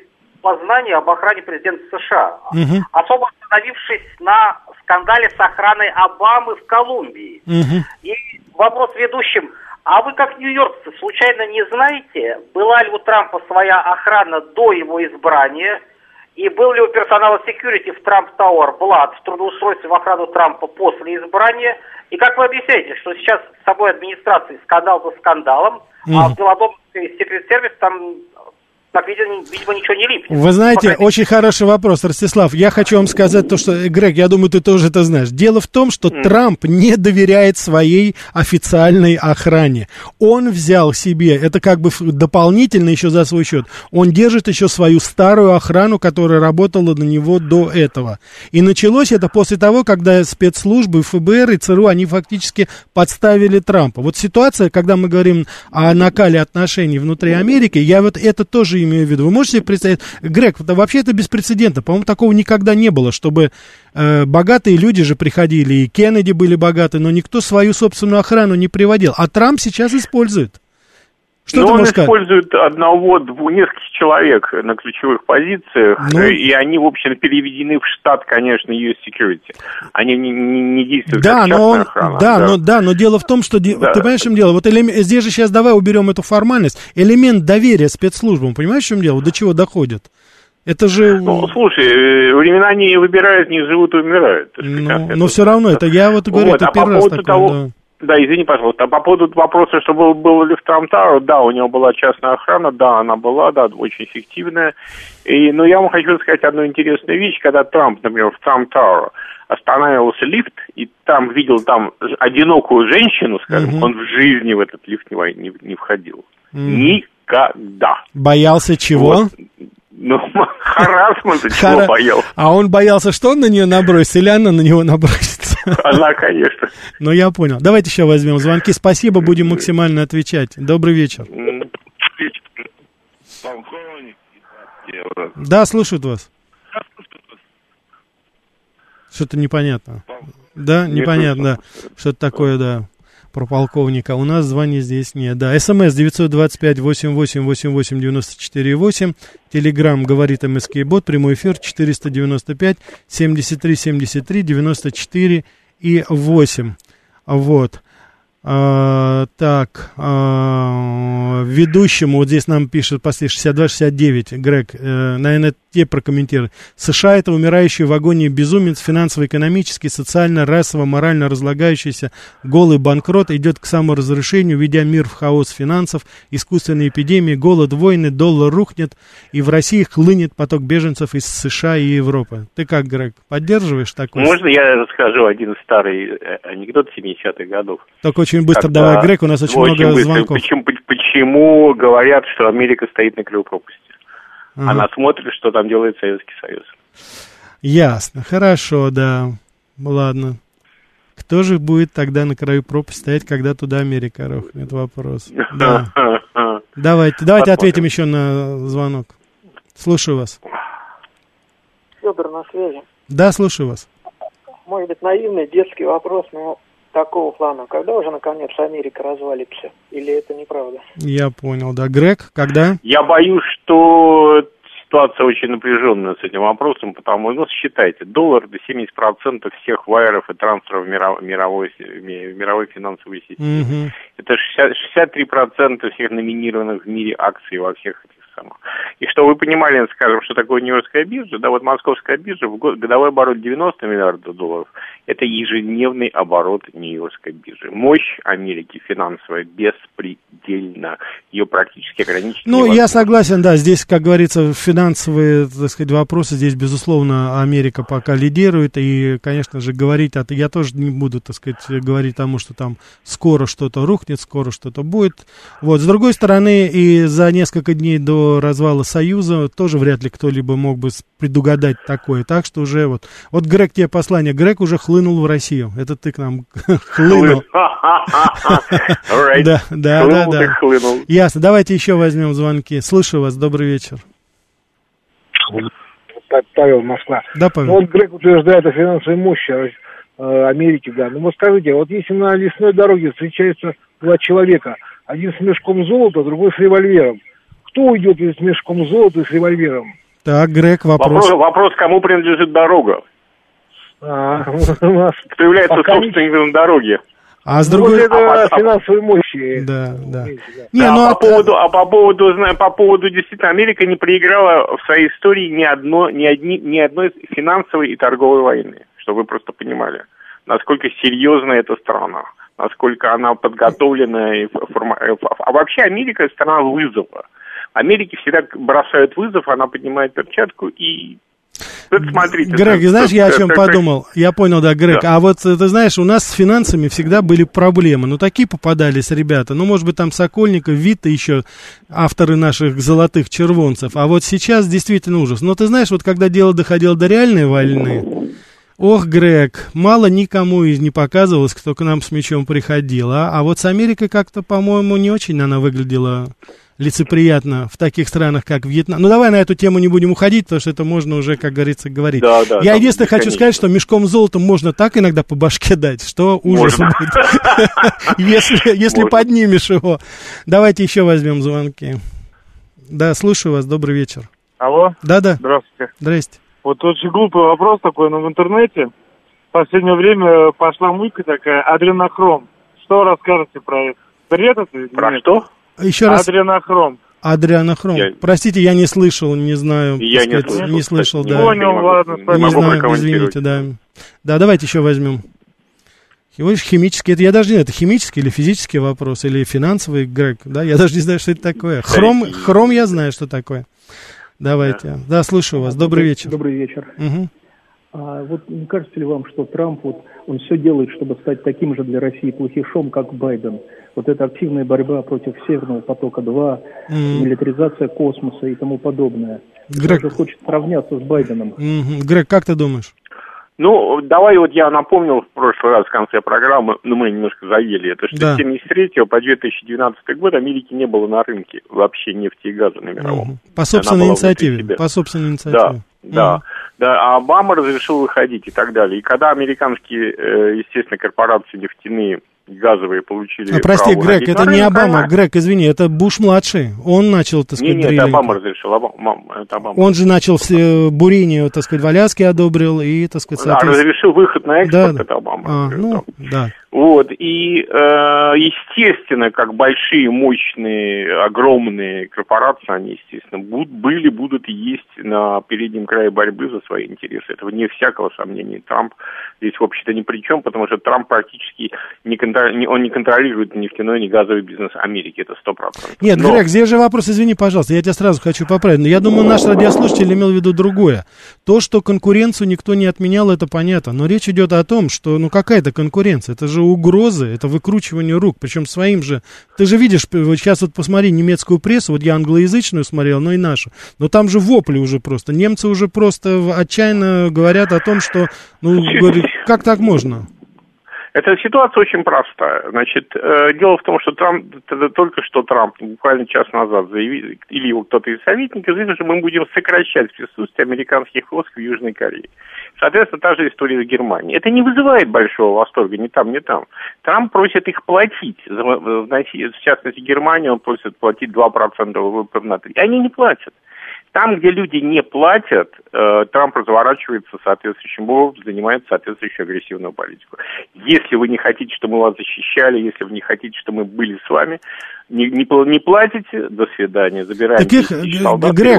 [SPEAKER 8] познания об охране президента США, особо остановившись на скандале с охраной Обамы в Колумбии. И вопрос ведущим: а вы, как нью-йоркцы, случайно не знаете, была ли у Трампа своя охрана до его избрания, и был ли у персонала security в Трамп Тауэр блат в трудоустройстве в охрану Трампа после избрания? И как вы объясняете, что сейчас с собой администрации скандал за скандалом, а в Белодомской секрет-сервис там, так, видимо, ничего не липнет?
[SPEAKER 2] Вы знаете, очень хороший вопрос, Ростислав. Я хочу вам сказать то, что, Грег, я думаю, ты тоже это знаешь. Дело в том, что Трамп не доверяет своей официальной охране. Он взял себе, это как бы дополнительно еще за свой счет, он держит еще свою старую охрану, которая работала на него до этого. И началось это после того, когда спецслужбы, ФБР и ЦРУ, они фактически подставили Трампа. Вот ситуация, когда мы говорим о накале отношений внутри Америки, я вот это тоже имею в виду. Вы можете себе представить, Грег, вообще это беспрецедентно. По-моему, такого никогда не было, чтобы богатые люди же приходили, и Кеннеди были богаты, но никто свою собственную охрану не приводил. А Трамп сейчас использует. Что
[SPEAKER 3] он использует нескольких человек на ключевых позициях, и они, в общем, переведены в штат, конечно, US Security. Они не действуют как частная охрана.
[SPEAKER 2] Но дело в том, что, ты понимаешь, в чем дело? Вот здесь же сейчас давай уберем эту формальность. Элемент доверия спецслужбам, понимаешь, в чем дело? До чего доходит? Это же...
[SPEAKER 3] Ну, слушай, времена не выбирают, не живут и умирают.
[SPEAKER 2] Но все равно, это я вот говорю, это первый раз такое,
[SPEAKER 3] Да, извини, пожалуйста. А по поводу вопроса, что был ли в Трамп Тауэр, да, у него была частная охрана, да, она была, да, очень эффективная. Но я вам хочу сказать одну интересную вещь. Когда Трамп, например, в Трамп Тауэр останавливался лифт, и там видел там одинокую женщину, скажем, он в жизни в этот лифт не входил. Никогда.
[SPEAKER 2] Боялся чего?
[SPEAKER 3] Вот. Ну, харассмента чего боялся.
[SPEAKER 2] А он боялся, что он на нее набросится, или она на него набросится?
[SPEAKER 3] Она, конечно.
[SPEAKER 2] Ну, я понял. Давайте еще возьмем звонки. Спасибо, будем максимально отвечать. Добрый вечер. Да, слушают вас. Что-то непонятно. Да, непонятно, да. Что-то такое, да. Про полковника. У нас звоний здесь нет. Да, СМС 925-88-88-94-8. Телеграм говорит МСК Бот. Прямой эфир 495-73-73-94 и 8. Вот. Ведущему, вот здесь нам пишет после 62-69, Грег, наверное, те прокомментируют. США — это умирающий в агонии безумец, финансово-экономический, социально, расово, морально разлагающийся, голый банкрот, идет к саморазрушению, ведя мир в хаос финансов, искусственные эпидемии, голод, войны, доллар рухнет, и в России хлынет поток беженцев из США и Европы. Ты как, Грег, поддерживаешь такое?
[SPEAKER 3] Можно я расскажу один старый анекдот 70-х годов?
[SPEAKER 2] Только очень быстро давай, Грег, у нас очень много звонков.
[SPEAKER 3] Почему говорят, что Америка стоит на краю пропасти? Она смотрит, что там делает Советский Союз.
[SPEAKER 2] Ясно, хорошо, да. Ладно. Кто же будет тогда на краю пропасти стоять, когда туда Америка рухнет? Вопрос. Да. Давайте ответим еще на звонок. Слушаю вас.
[SPEAKER 9] Федор на связи.
[SPEAKER 2] Да, слушаю вас.
[SPEAKER 9] Может быть, наивный детский вопрос, но такого плана. Когда уже, наконец, Америка развалится? Или это неправда?
[SPEAKER 2] Я понял, да. Грег, когда?
[SPEAKER 3] Я боюсь, что ситуация очень напряженная с этим вопросом, потому что, считайте, доллар до 70% всех вайеров и трансферов в мировой финансовой системе. Это 63% всех номинированных в мире акций во всех этих самых. И что вы понимали, скажем, что такое Нью-Йоркская биржа, да, вот Московская биржа, годовой оборот 90 миллиардов долларов, это ежедневный оборот Нью-Йоркской биржи. Мощь Америки финансовая беспредельна, ее практически ограничена.
[SPEAKER 2] Ну, я согласен, да, здесь, как говорится, финансовые, так сказать, вопросы, здесь, безусловно, Америка пока лидирует, и, конечно же, говорить, я тоже не буду, так сказать, говорить тому, что там скоро что-то рухнет, скоро что-то будет. Вот, с другой стороны, и за несколько дней до развала Союза тоже вряд ли кто-либо мог бы предугадать такое, так что уже вот Грег, тебе послание, Грег уже хлынул в Россию, это ты к нам хлынул. Да. Ясно, давайте еще возьмем звонки. Слушаю вас, добрый вечер.
[SPEAKER 10] Павел, Москва.
[SPEAKER 2] Да, Павел.
[SPEAKER 10] Вот Грег утверждает о финансовой мощи Америки, да. Ну вот скажите, вот если на лесной дороге встречаются два человека, один с мешком золота, другой с револьвером, кто уйдет с мешком золота и с револьвером?
[SPEAKER 2] Так, Грег, вопрос.
[SPEAKER 3] Вопрос, кому принадлежит дорога? Кто является собственником дороги?
[SPEAKER 2] А с другой...
[SPEAKER 10] финансовой мощи.
[SPEAKER 2] Да.
[SPEAKER 3] По поводу действительно, Америка не проиграла в своей истории ни одной финансовой и торговой войны, чтобы вы просто понимали, насколько серьезна эта страна, насколько она подготовлена. А вообще Америка страна вызова. Америке всегда бросают вызов, она поднимает перчатку и... Смотрите,
[SPEAKER 2] Грег, знаешь, я о чем подумал? Я понял, да, Грег. Да. А вот, ты знаешь, у нас с финансами всегда были проблемы. Ну, такие попадались ребята. Ну, может быть, там Сокольников, Вита еще, авторы наших золотых червонцев. А вот сейчас действительно ужас. Но ты знаешь, вот когда дело доходило до реальной войны, ох, Грег, мало никому из не показывалось, кто к нам с мечом приходил. А вот с Америкой как-то, по-моему, не очень она выглядела... лицеприятно в таких странах, как Вьетнам. Ну, давай на эту тему не будем уходить, потому что это можно уже, как говорится, говорить.
[SPEAKER 3] Да,
[SPEAKER 2] я единственное хочу сказать, что мешком золотом можно так иногда по башке дать, что ужас будет, если поднимешь его. Давайте еще возьмем звонки. Да, слушаю вас, добрый вечер.
[SPEAKER 11] Алло?
[SPEAKER 2] Да-да.
[SPEAKER 11] Здравствуйте.
[SPEAKER 2] Здрасте.
[SPEAKER 11] Вот очень глупый вопрос такой, но в интернете в последнее время пошла мулька такая, адренохром. Что расскажете про это? Бред это?
[SPEAKER 3] Про что?
[SPEAKER 2] Еще раз.
[SPEAKER 11] Адренохром.
[SPEAKER 2] Простите, я не слышал, не знаю.
[SPEAKER 3] Я не слышал,
[SPEAKER 11] да. Понял, ладно, спасибо.
[SPEAKER 2] Не знаю, извините, да. Да, давайте еще возьмем. Химический, это я даже не знаю, это химический или физический вопрос, или финансовый, Грег, да, я даже не знаю, что это такое. Хром я знаю, что такое. Давайте. Да, слушаю вас. Добрый вечер.
[SPEAKER 7] Добрый вечер.
[SPEAKER 2] Угу.
[SPEAKER 7] Вот не кажется ли вам, что Трамп, он все делает, чтобы стать таким же для России плохишом, как Байден? Вот эта активная борьба против Северного потока-2, милитаризация космоса и тому подобное.
[SPEAKER 2] Грег
[SPEAKER 7] же хочет сравняться с Байденом.
[SPEAKER 2] Грег, как ты думаешь?
[SPEAKER 3] Ну, давай вот я напомнил в прошлый раз в конце программы, мы немножко заели это, что с 1973 по 2012 год Америки не было на рынке вообще нефти и газа на мировом.
[SPEAKER 2] По собственной инициативе.
[SPEAKER 3] Да, а Обама разрешил выходить и так далее. И когда американские, естественно, корпорации нефтяные, газовые получили...
[SPEAKER 2] Прости, Грег, это не Обама, Грег, извини, это Буш-младший. Он начал, так сказать,
[SPEAKER 3] Нет, это Обама разрешил, это Обама.
[SPEAKER 2] Он же начал бурение, так сказать, в Аляске одобрил и, так сказать...
[SPEAKER 3] Да, разрешил выход на экспорт, это Обама.
[SPEAKER 2] Да.
[SPEAKER 3] Вот, и, естественно, как большие, мощные, огромные корпорации, они, естественно, будут и есть на переднем крае борьбы за свои интересы. Этого не всякого сомнения. Трамп здесь, в общем-то, ни при чем, потому что Трамп практически не контролирует ни нефтяной, ни газовый бизнес Америки, это 100%.
[SPEAKER 2] Нет, Грег, здесь же вопрос, извини, пожалуйста, я тебя сразу хочу поправить, но я думаю, наш радиослушатель имел в виду другое. То, что конкуренцию никто не отменял, это понятно, но речь идет о том, что, какая-то конкуренция, это же угрозы, это выкручивание рук, причем своим же. Ты же видишь, вот сейчас вот посмотри немецкую прессу, вот я англоязычную смотрел, но и нашу, но там же вопли уже просто, немцы уже просто отчаянно говорят о том, что, говорят, как так можно?
[SPEAKER 3] Эта ситуация очень простая. Значит, дело в том, что только что Трамп буквально час назад заявил, или его кто-то из советников заявил, что мы будем сокращать присутствие американских войск в Южной Корее. Соответственно, та же история с Германией. Это не вызывает большого восторга ни там, ни там. Трамп просит их платить. В частности, Германию он просит платить 2% ВВП на 3%. Они не платят. Там, где люди не платят, Трамп разворачивается соответствующим образом, занимает соответствующую агрессивную политику. Если вы не хотите, чтобы мы вас защищали, если вы не хотите, чтобы мы были с вами, не платите, до свидания, забираем солдат,
[SPEAKER 2] Грег,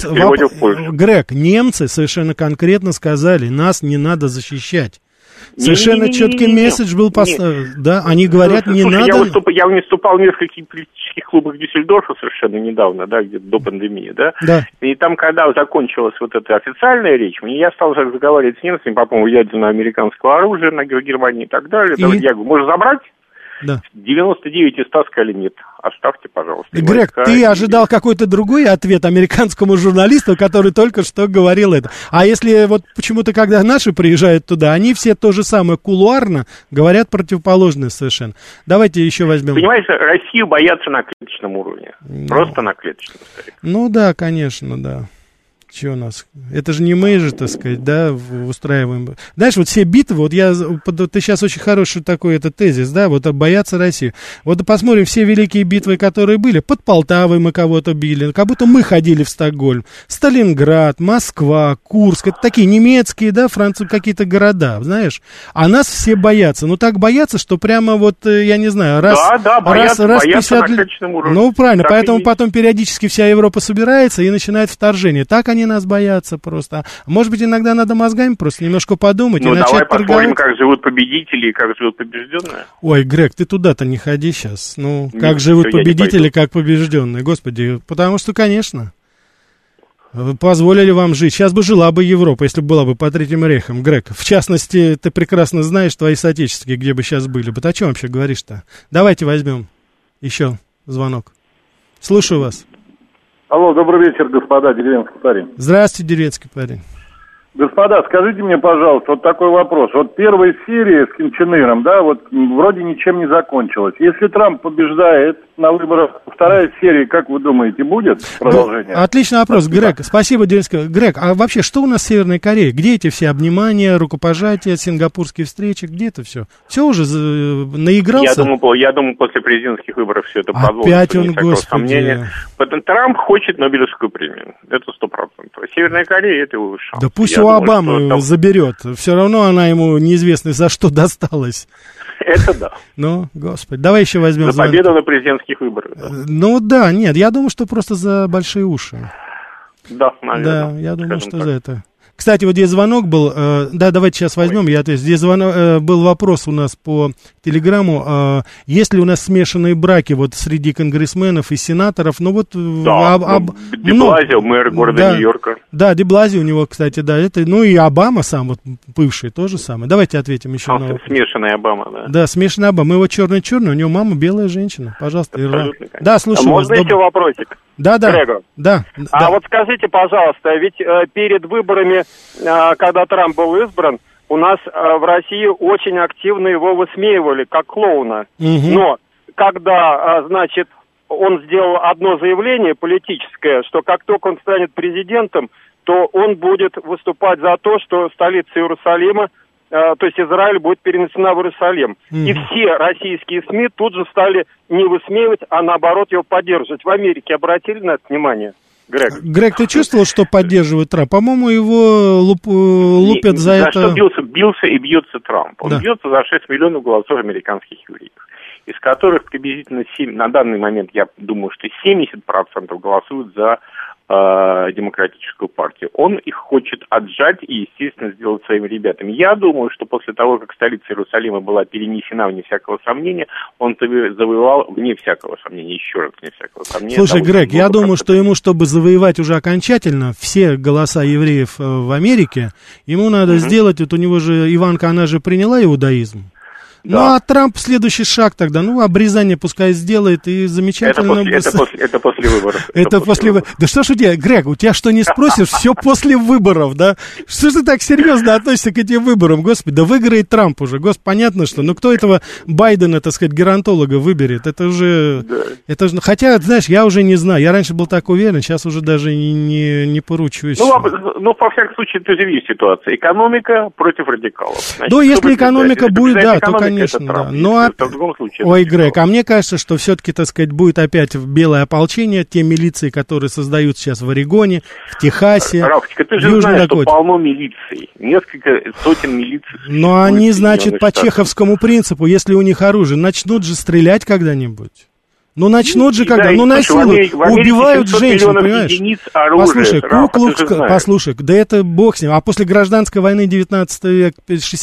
[SPEAKER 2] Грег, немцы совершенно конкретно сказали, нас не надо защищать. Совершенно четкий месседж был поставлен. Да, они говорят, не надо...
[SPEAKER 3] Я выступал в нескольких политических клубах Дюссельдорфа совершенно недавно, да, где-то до пандемии, да. И там, когда закончилась вот эта официальная речь, я стал разговаривать с немцами по поводу ядерного американского оружия на Германии и так далее. Я говорю, можно забрать?
[SPEAKER 2] Да.
[SPEAKER 3] 99 из 100 сказали нет. Оставьте, пожалуйста.
[SPEAKER 2] Грег, ты ожидал какой-то другой ответ американскому журналисту, который только что говорил это. А если вот почему-то, когда наши приезжают туда, они все то же самое кулуарно говорят противоположное совершенно. Давайте еще возьмем.
[SPEAKER 3] Понимаете, Россию боятся на клеточном уровне. Просто на клеточном.
[SPEAKER 2] Да, конечно, да. Что у нас? Это же не мы же, так сказать, да, устраиваем. Знаешь, вот все битвы, вот ты сейчас очень хороший такой тезис, да, вот боятся России. Вот посмотрим все великие битвы, которые были. Под Полтавой мы кого-то били, как будто мы ходили в Стокгольм. Сталинград, Москва, Курск, это такие немецкие, да, какие-то города, знаешь. А нас все боятся. Ну, так боятся, что прямо вот, я не знаю, боятся 50 лет. Ну, правильно, так поэтому потом периодически вся Европа собирается и начинает вторжение. Так они нас боятся просто. Может быть, иногда надо мозгами просто немножко подумать и начать
[SPEAKER 3] давай
[SPEAKER 2] торговать.
[SPEAKER 3] посмотрим, как живут победители и как живут побежденные.
[SPEAKER 2] Ой, Грег, ты туда-то не ходи сейчас. Ну, как живут победители, как побежденные. Господи, потому что, конечно, позволили вам жить. Сейчас бы жила бы Европа, если бы была бы под Третьим рейхом, Грег. В частности, ты прекрасно знаешь, твои соотечественники, где бы сейчас были. О чем вообще говоришь-то? Давайте возьмем еще звонок. Слушаю вас.
[SPEAKER 12] Алло, добрый вечер, господа, деревенский парень.
[SPEAKER 2] Здравствуйте, деревенский парень.
[SPEAKER 12] Господа, скажите мне, пожалуйста, вот такой вопрос. Вот первая серия с Ким Чен Иром, да, вот вроде ничем не закончилась. Если Трамп побеждает на выборах, вторая серия, как вы думаете, будет продолжение?
[SPEAKER 2] Отличный вопрос, Грег. Спасибо, деревенский. Грег, а вообще, что у нас в Северной Корее? Где эти все обнимания, рукопожатия, сингапурские встречи? Где это все? Все уже наигрался?
[SPEAKER 3] Я думаю, после президентских выборов все это продолжится.
[SPEAKER 2] Опять он, господи.
[SPEAKER 3] Трамп хочет Нобелевскую премию. Это 100%. Северная Корея, это его шанс.
[SPEAKER 2] Да пусть у Обамы заберет. Все равно она ему неизвестно за что досталась.
[SPEAKER 3] Это да.
[SPEAKER 2] Ну, господи. Давай еще возьмем...
[SPEAKER 3] За победу на президентских выборах. Да.
[SPEAKER 2] Ну да, нет, я думаю, что просто за большие уши.
[SPEAKER 3] Да, наверное.
[SPEAKER 2] Да, я думаю, что так. За это. Кстати, вот здесь звонок был, да, давайте сейчас возьмем, я отвечу. Здесь был вопрос у нас по телеграмму, есть ли у нас смешанные браки вот среди конгрессменов и сенаторов, ну вот...
[SPEAKER 3] Да, де Блазио, мэр города Нью-Йорка.
[SPEAKER 2] Да, де Блазио у него, кстати, да, это, ну и Обама сам, вот бывший, то же самое. Давайте ответим еще на...
[SPEAKER 3] Смешанная Обама, да.
[SPEAKER 2] Да, смешанная Обама, его черный-черный, у него мама белая женщина, пожалуйста.
[SPEAKER 3] Абсолютно.
[SPEAKER 2] Да, слушаю вас.
[SPEAKER 13] Можно еще вопросик?
[SPEAKER 2] Да.
[SPEAKER 13] Грегу?
[SPEAKER 2] Да.
[SPEAKER 13] Вот скажите, пожалуйста, ведь перед выборами, когда Трамп был избран, у нас в России очень активно его высмеивали как клоуна. Угу. Но когда, значит, он сделал одно заявление политическое, что как только он станет президентом, то он будет выступать за то, что столица Иерусалима, то есть Израиль, будет перенесена в Иерусалим. Mm-hmm. И все российские СМИ тут же стали не высмеивать, а наоборот его поддерживать. В Америке обратили на это внимание, Грег?
[SPEAKER 2] Грег, ты чувствовал, что поддерживает Трамп? По-моему, его лупят за это...
[SPEAKER 3] За что бился и бьется Трамп? Он бьется за 6 миллионов голосов американских евреев, из которых приблизительно 7, на данный момент, я думаю, что 70% голосуют за демократическую партию. Он их хочет отжать и, естественно, сделать своими ребятами. Я думаю, что после того, как столица Иерусалима была перенесена, вне всякого сомнения, он завоевал, вне всякого сомнения, еще раз, вне всякого сомнения.
[SPEAKER 2] Слушай, Грег, я думаю, что ему, чтобы завоевать уже окончательно все голоса евреев в Америке, ему надо сделать, вот у него же Иванка, она же приняла иудаизм. Да. Ну, а Трамп следующий шаг тогда, обрезание пускай сделает, и замечательно...
[SPEAKER 3] Это после выборов.
[SPEAKER 2] Это после выборов. Да что ж у тебя, Грег, у тебя что не спросишь, все после выборов, да? Что ж ты так серьезно относишься к этим выборам, господи? Да выиграет Трамп уже, господи, понятно, что... Ну, кто этого Байдена, так сказать, геронтолога выберет? Это уже... Да. Это же... Хотя, знаешь, я уже не знаю, я раньше был так уверен, сейчас уже даже не поручусь.
[SPEAKER 3] Ну, во всяком случае, ты же видишь ситуацию. Экономика против радикалов.
[SPEAKER 2] Значит, если экономика будет, да, то, конечно, да. Но, ой, Грег, а мне кажется, что все-таки, так сказать, будет опять белое ополчение, те милиции, которые создают сейчас в Орегоне, в Техасе,
[SPEAKER 3] Рафочка, ты же знаешь, что полно милиций, несколько сотен милиций.
[SPEAKER 2] Но они, значит, по чеховскому принципу, если у них оружие, начнут же стрелять когда-нибудь. Ну, начнут же когда, насилуют, убивают женщин, понимаешь? Оружия, послушай, да это бог с ним. А после гражданской войны 19 век,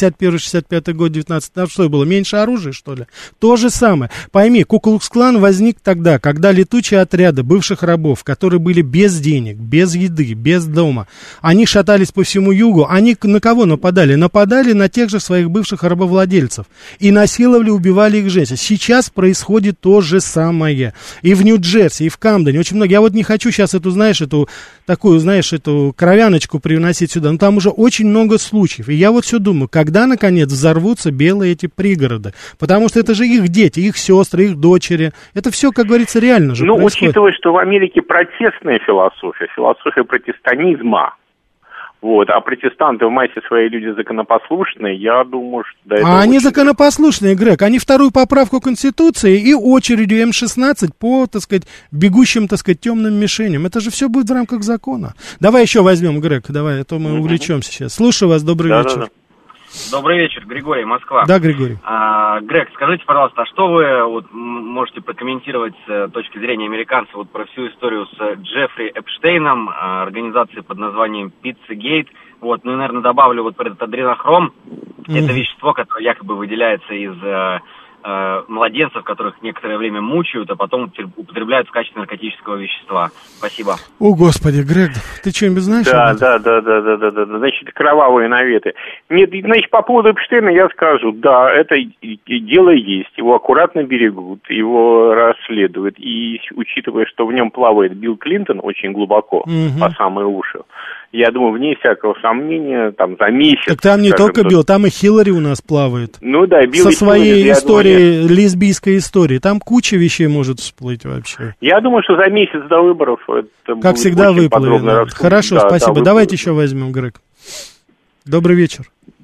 [SPEAKER 2] 61-65 год, 19, что было, меньше оружия, что ли? То же самое. Пойми, Ку-клукс-клан возник тогда, когда летучие отряды бывших рабов, которые были без денег, без еды, без дома, они шатались по всему югу, они на кого нападали? Нападали на тех же своих бывших рабовладельцев и насиловали, убивали их женщин. Сейчас происходит то же самое. самое. И в Нью-Джерси, и в Камдене. Очень много. Я вот не хочу сейчас эту кровяночку приносить сюда. Но там уже очень много случаев. И я вот все думаю, когда, наконец, взорвутся белые эти пригороды? Потому что это же их дети, их сестры, их дочери. Это все, как говорится, реально же происходит.
[SPEAKER 3] Учитывая, что в Америке протестная философия протестантизма, а протестанты в массе своей люди законопослушные, я думаю, что...
[SPEAKER 2] они законопослушные, Грег, они вторую поправку Конституции и очередью М-16 по, так сказать, бегущим, так сказать, темным мишеням. Это же все будет в рамках закона. Давай еще возьмем, Грег, давай, а то мы увлечемся сейчас. Слушаю вас, добрый вечер.
[SPEAKER 14] Добрый вечер, Григорий, Москва.
[SPEAKER 2] Да, Григорий.
[SPEAKER 14] Грег, скажите, пожалуйста, а что вы можете прокомментировать с точки зрения американцев про всю историю с Джеффри Эпштейном, организацией под названием Pizzagate? Ну и, наверное, добавлю про этот адренохром. Это вещество, которое якобы выделяется из младенцев, которых некоторое время мучают, а потом употребляют в качестве наркотического вещества. Спасибо.
[SPEAKER 2] О, Господи, Грег, ты что-нибудь знаешь?
[SPEAKER 3] Да. Значит, кровавые наветы. Нет, значит, по поводу Эпштейна я скажу, да, это дело есть, его аккуратно берегут, его расследуют, и учитывая, что в нем плавает Билл Клинтон очень глубоко, по самые уши, я думаю, вне всякого сомнения, там, за месяц...
[SPEAKER 2] Так там не только Билл, там и Хиллари у нас плавает.
[SPEAKER 3] Ну да, Билл
[SPEAKER 2] со своей историей, лесбийской историей. Там куча вещей может всплыть вообще.
[SPEAKER 3] Я думаю, что за месяц до выборов это
[SPEAKER 2] как всегда выплывет. Хорошо, спасибо. Давайте еще возьмем, Грег. Добрый вечер.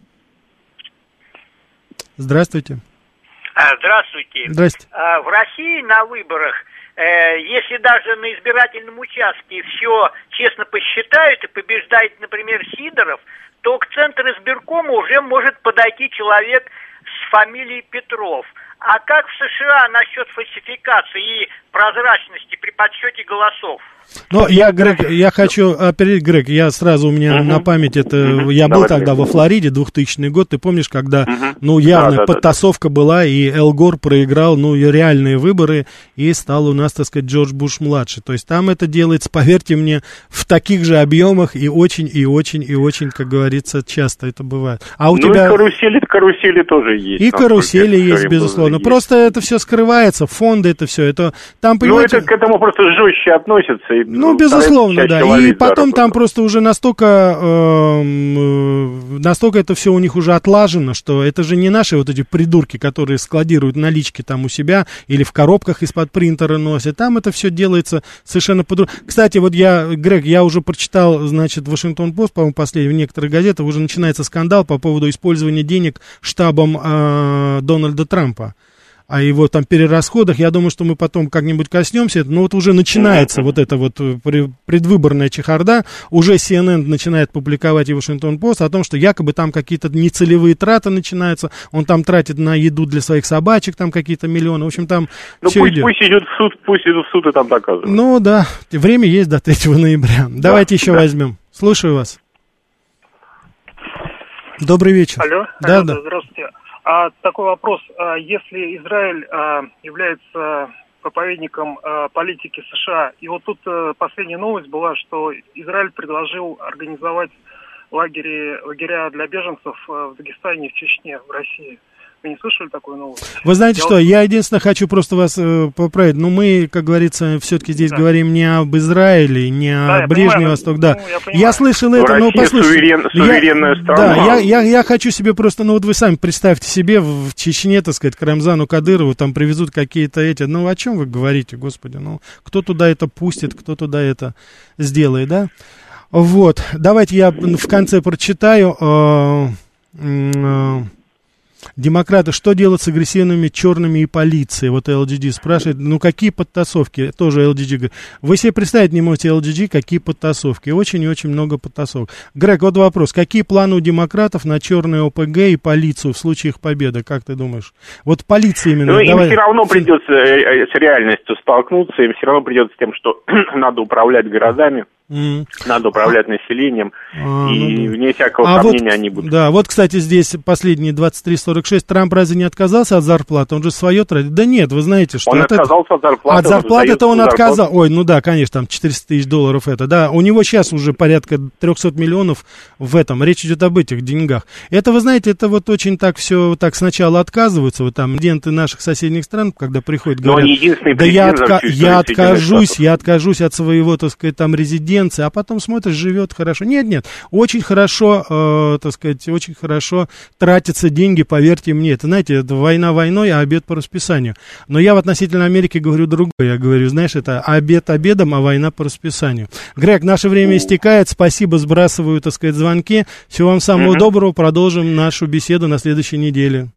[SPEAKER 2] Здравствуйте.
[SPEAKER 15] Здравствуйте.
[SPEAKER 2] Здрасте.
[SPEAKER 15] В России на выборах, если даже на избирательном участке все честно посчитают и побеждает, например, Сидоров, то к центру избиркома уже может подойти человек с фамилией Петров. А как в США насчет фальсификации и прозрачности при подсчете голосов?
[SPEAKER 2] Ну, Грег, я хочу опередить, Грег, я сразу, у меня на память это, я был тогда во Флориде, 2000 год, ты помнишь, когда, явная подтасовка была, и Эл Гор проиграл, реальные выборы, и стал у нас, так сказать, Джордж Буш-младший. То есть там это делается, поверьте мне, в таких же объемах, и очень, как говорится, часто это бывает. А у тебя...
[SPEAKER 3] и карусели тоже есть.
[SPEAKER 2] И карусели есть, безусловно. Просто это все скрывается, фонды это все, это там, понимаете...
[SPEAKER 3] это к этому просто жестче относятся.
[SPEAKER 2] Безусловно, да. И потом там просто уже настолько это все у них уже отлажено, что это же не наши вот эти придурки, которые складируют налички там у себя или в коробках из-под принтера носят. Там это все делается совершенно по-другому. Кстати, Грег, я уже прочитал, значит, Вашингтон-Пост, по-моему, последний, в некоторых газетах уже начинается скандал по поводу использования денег штабом Дональда Трампа. О его там перерасходах, я думаю, что мы потом как-нибудь коснемся, но вот уже начинается вот эта вот предвыборная чехарда, уже CNN начинает публиковать и Вашингтон-Пост о том, что якобы там какие-то нецелевые траты начинаются, он там тратит на еду для своих собачек там какие-то миллионы, в общем, там все идет.
[SPEAKER 3] Пусть идут в суд и там доказывают.
[SPEAKER 2] Ну да, время есть до 3 ноября. Давайте еще возьмем. Слушаю вас. Добрый вечер.
[SPEAKER 5] Алло, здравствуйте. Такой вопрос. Если Израиль является проповедником политики США, и вот тут последняя новость была, что Израиль предложил организовать лагеря для беженцев в Дагестане, в Чечне, в России. Вы не слышали такую новость?
[SPEAKER 2] Вы знаете что, я единственное хочу просто вас поправить. Мы, как говорится, все-таки здесь говорим не об Израиле, не о Ближнем Востоке. Да. Я слышал это, но послушайте.
[SPEAKER 3] Суверенная страна.
[SPEAKER 2] Да, я хочу себе просто, вы сами представьте себе, в Чечне, так сказать, к Рамзану Кадырову там привезут какие-то о чем вы говорите, господи, кто туда это пустит, кто туда это сделает, да? Вот, давайте я в конце прочитаю. Демократы, что делать с агрессивными черными и полицией? Вот LGD спрашивает, какие подтасовки? Тоже LGD говорит. Вы себе представить не можете, LGD, какие подтасовки. Очень и очень много подтасовок. Грег, вот вопрос. Какие планы у демократов на черные ОПГ и полицию в случае их победы? Как ты думаешь? Вот полиция именно.
[SPEAKER 3] Им все равно придется с реальностью столкнуться, им все равно придется с тем, что надо управлять городами. Надо управлять населением, и вне всякого сомнения они будут.
[SPEAKER 2] Да, вот, кстати, здесь последние 23.46. Трамп разве не отказался от зарплаты? Он же свое тратит. Да нет, вы знаете, что...
[SPEAKER 3] Он отказался от зарплаты.
[SPEAKER 2] От зарплаты это он отказал. Ой, ну да, конечно, там $400 тысяч это, да. У него сейчас уже порядка 300 миллионов в этом. Речь идет об этих деньгах. Это, вы знаете, это вот очень так все, так сначала отказываются, вот там, президенты наших соседних стран, когда приходят, говорят, да я откажусь от своего, так сказать, там, резиденции, а потом смотришь, живет хорошо. Нет, очень хорошо, так сказать, очень хорошо тратятся деньги, поверьте мне. Это, знаете, это война войной, а обед по расписанию. Но я в относительно Америки говорю другое. Я говорю, знаешь, это обед обедом, а война по расписанию. Грег, наше время истекает. Спасибо, сбрасываю, так сказать, звонки. Всего вам самого доброго. Продолжим нашу беседу на следующей неделе.